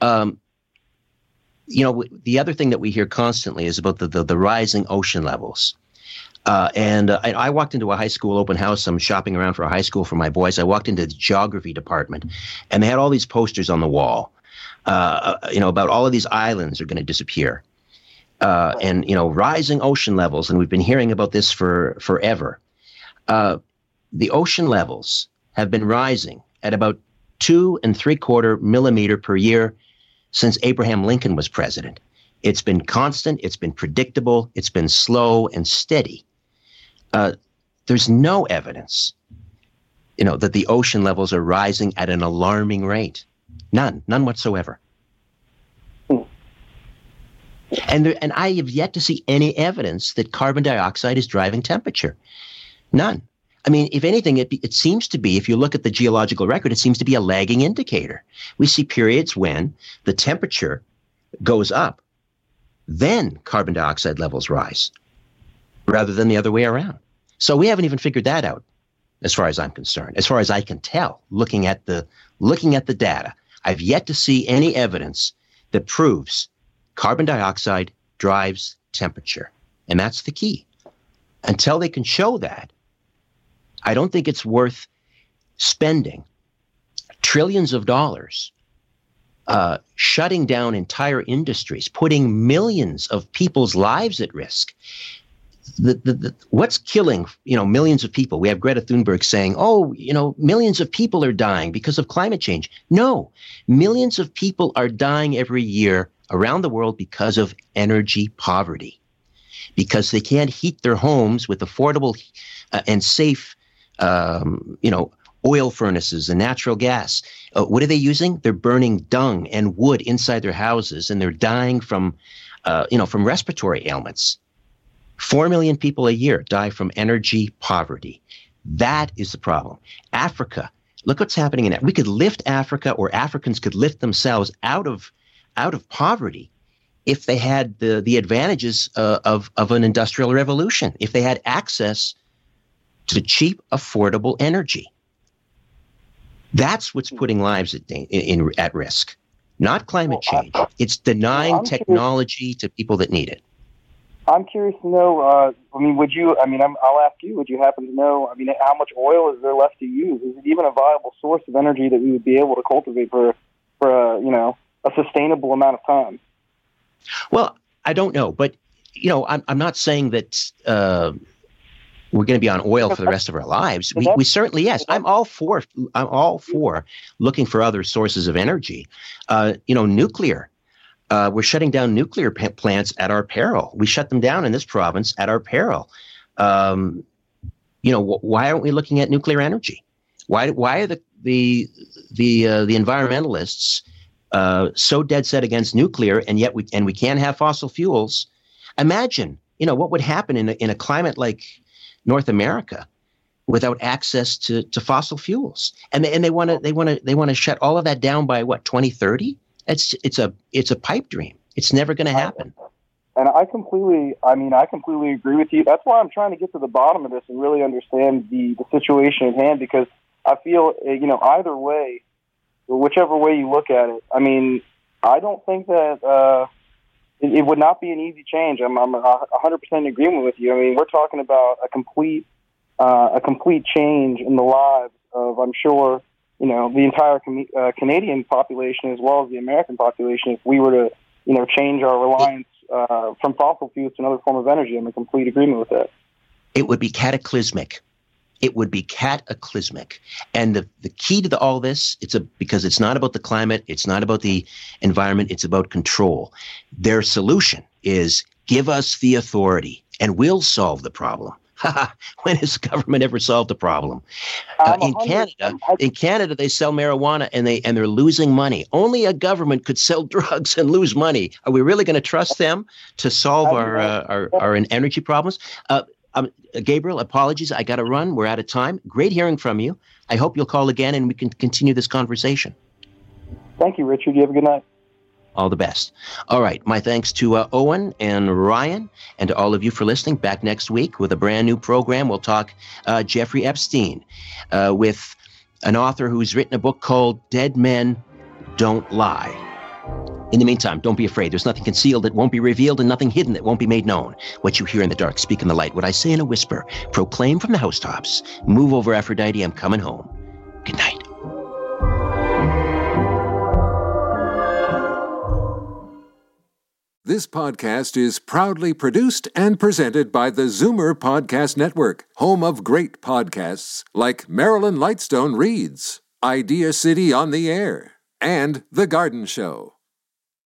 The other thing that we hear constantly is about the rising ocean levels. And I walked into a high school open house. I'm shopping around for a high school for my boys. I walked into the geography department, and they had all these posters on the wall, about all of these islands are going to disappear. And rising ocean levels, and we've been hearing about this for forever. The ocean levels have been rising at about 2 3/4 millimeter per year since Abraham Lincoln was president. It's been constant, it's been predictable, it's been slow and steady. There's no evidence that the ocean levels are rising at an alarming rate. None whatsoever. And I have yet to see any evidence that carbon dioxide is driving temperature. None. I mean, if anything, it seems to be, if you look at the geological record, it seems to be a lagging indicator. We see periods when the temperature goes up, then carbon dioxide levels rise, rather than the other way around. So we haven't even figured that out, as far as I'm concerned. As far as I can tell, looking at the data, I've yet to see any evidence that proves carbon dioxide drives temperature. And that's the key. Until they can show that, I don't think it's worth spending trillions of dollars shutting down entire industries, putting millions of people's lives at risk. What's killing, millions of people? We have Greta Thunberg saying, millions of people are dying because of climate change. No, millions of people are dying every year around the world because of energy poverty, because they can't heat their homes with affordable and safe, oil furnaces and natural gas. What are they using? They're burning dung and wood inside their houses, and they're dying from respiratory ailments. 4 million people a year die from energy poverty. That is the problem. Africa, look what's happening in it. We could lift Africa, or Africans could lift themselves out of poverty if they had the advantages of an industrial revolution, if they had access to cheap, affordable energy. That's what's putting lives at risk, not climate change. It's denying technology to people that need it. I'm curious to know, I'll ask you, would you happen to know, how much oil is there left to use? Is it even a viable source of energy that we would be able to cultivate for a sustainable amount of time? Well, I don't know, but, I'm not saying that we're going to be on oil for the rest of our lives. We certainly, yes. I'm all for looking for other sources of energy. Nuclear. We're shutting down nuclear plants at our peril. We shut them down in this province at our peril. Why aren't we looking at nuclear energy? Why are the environmentalists so dead set against nuclear, and yet we can't have fossil fuels? Imagine, what would happen in a climate like North America without access to fossil fuels, and they want to shut all of that down by what, 2030? It's a pipe dream. It's never going to happen. And I completely agree with you. That's why I'm trying to get to the bottom of this and really understand the situation at hand, because I feel, either way, whichever way you look at it, I don't think that it would not be an easy change. I'm 100% in agreement with you. We're talking about a complete change in the lives of, I'm sure, the entire Canadian population as well as the American population, if we were to, change our reliance from fossil fuels to another form of energy. I'm in complete agreement with that. It would be cataclysmic. It would be cataclysmic. And the key to all this, because it's not about the climate, it's not about the environment, it's about control. Their solution is give us the authority and we'll solve the problem. When has government ever solved a problem? In Canada, they sell marijuana and they're losing money. Only a government could sell drugs and lose money. Are we really going to trust them to solve our energy problems? Gabriel, apologies. I got to run. We're out of time. Great hearing from you. I hope you'll call again and we can continue this conversation. Thank you, Richard. You have a good night. All the best. All right. My thanks to Owen and Ryan and to all of you for listening. Back next week with a brand new program. We'll talk Jeffrey Epstein with an author who's written a book called Dead Men Don't Lie. In the meantime, don't be afraid. There's nothing concealed that won't be revealed and nothing hidden that won't be made known. What you hear in the dark, speak in the light. What I say in a whisper, proclaim from the housetops. Move over, Aphrodite. I'm coming home. Good night. This podcast is proudly produced and presented by the Zoomer Podcast Network, home of great podcasts like Marilyn Lightstone Reads, Idea City on the Air, and The Garden Show.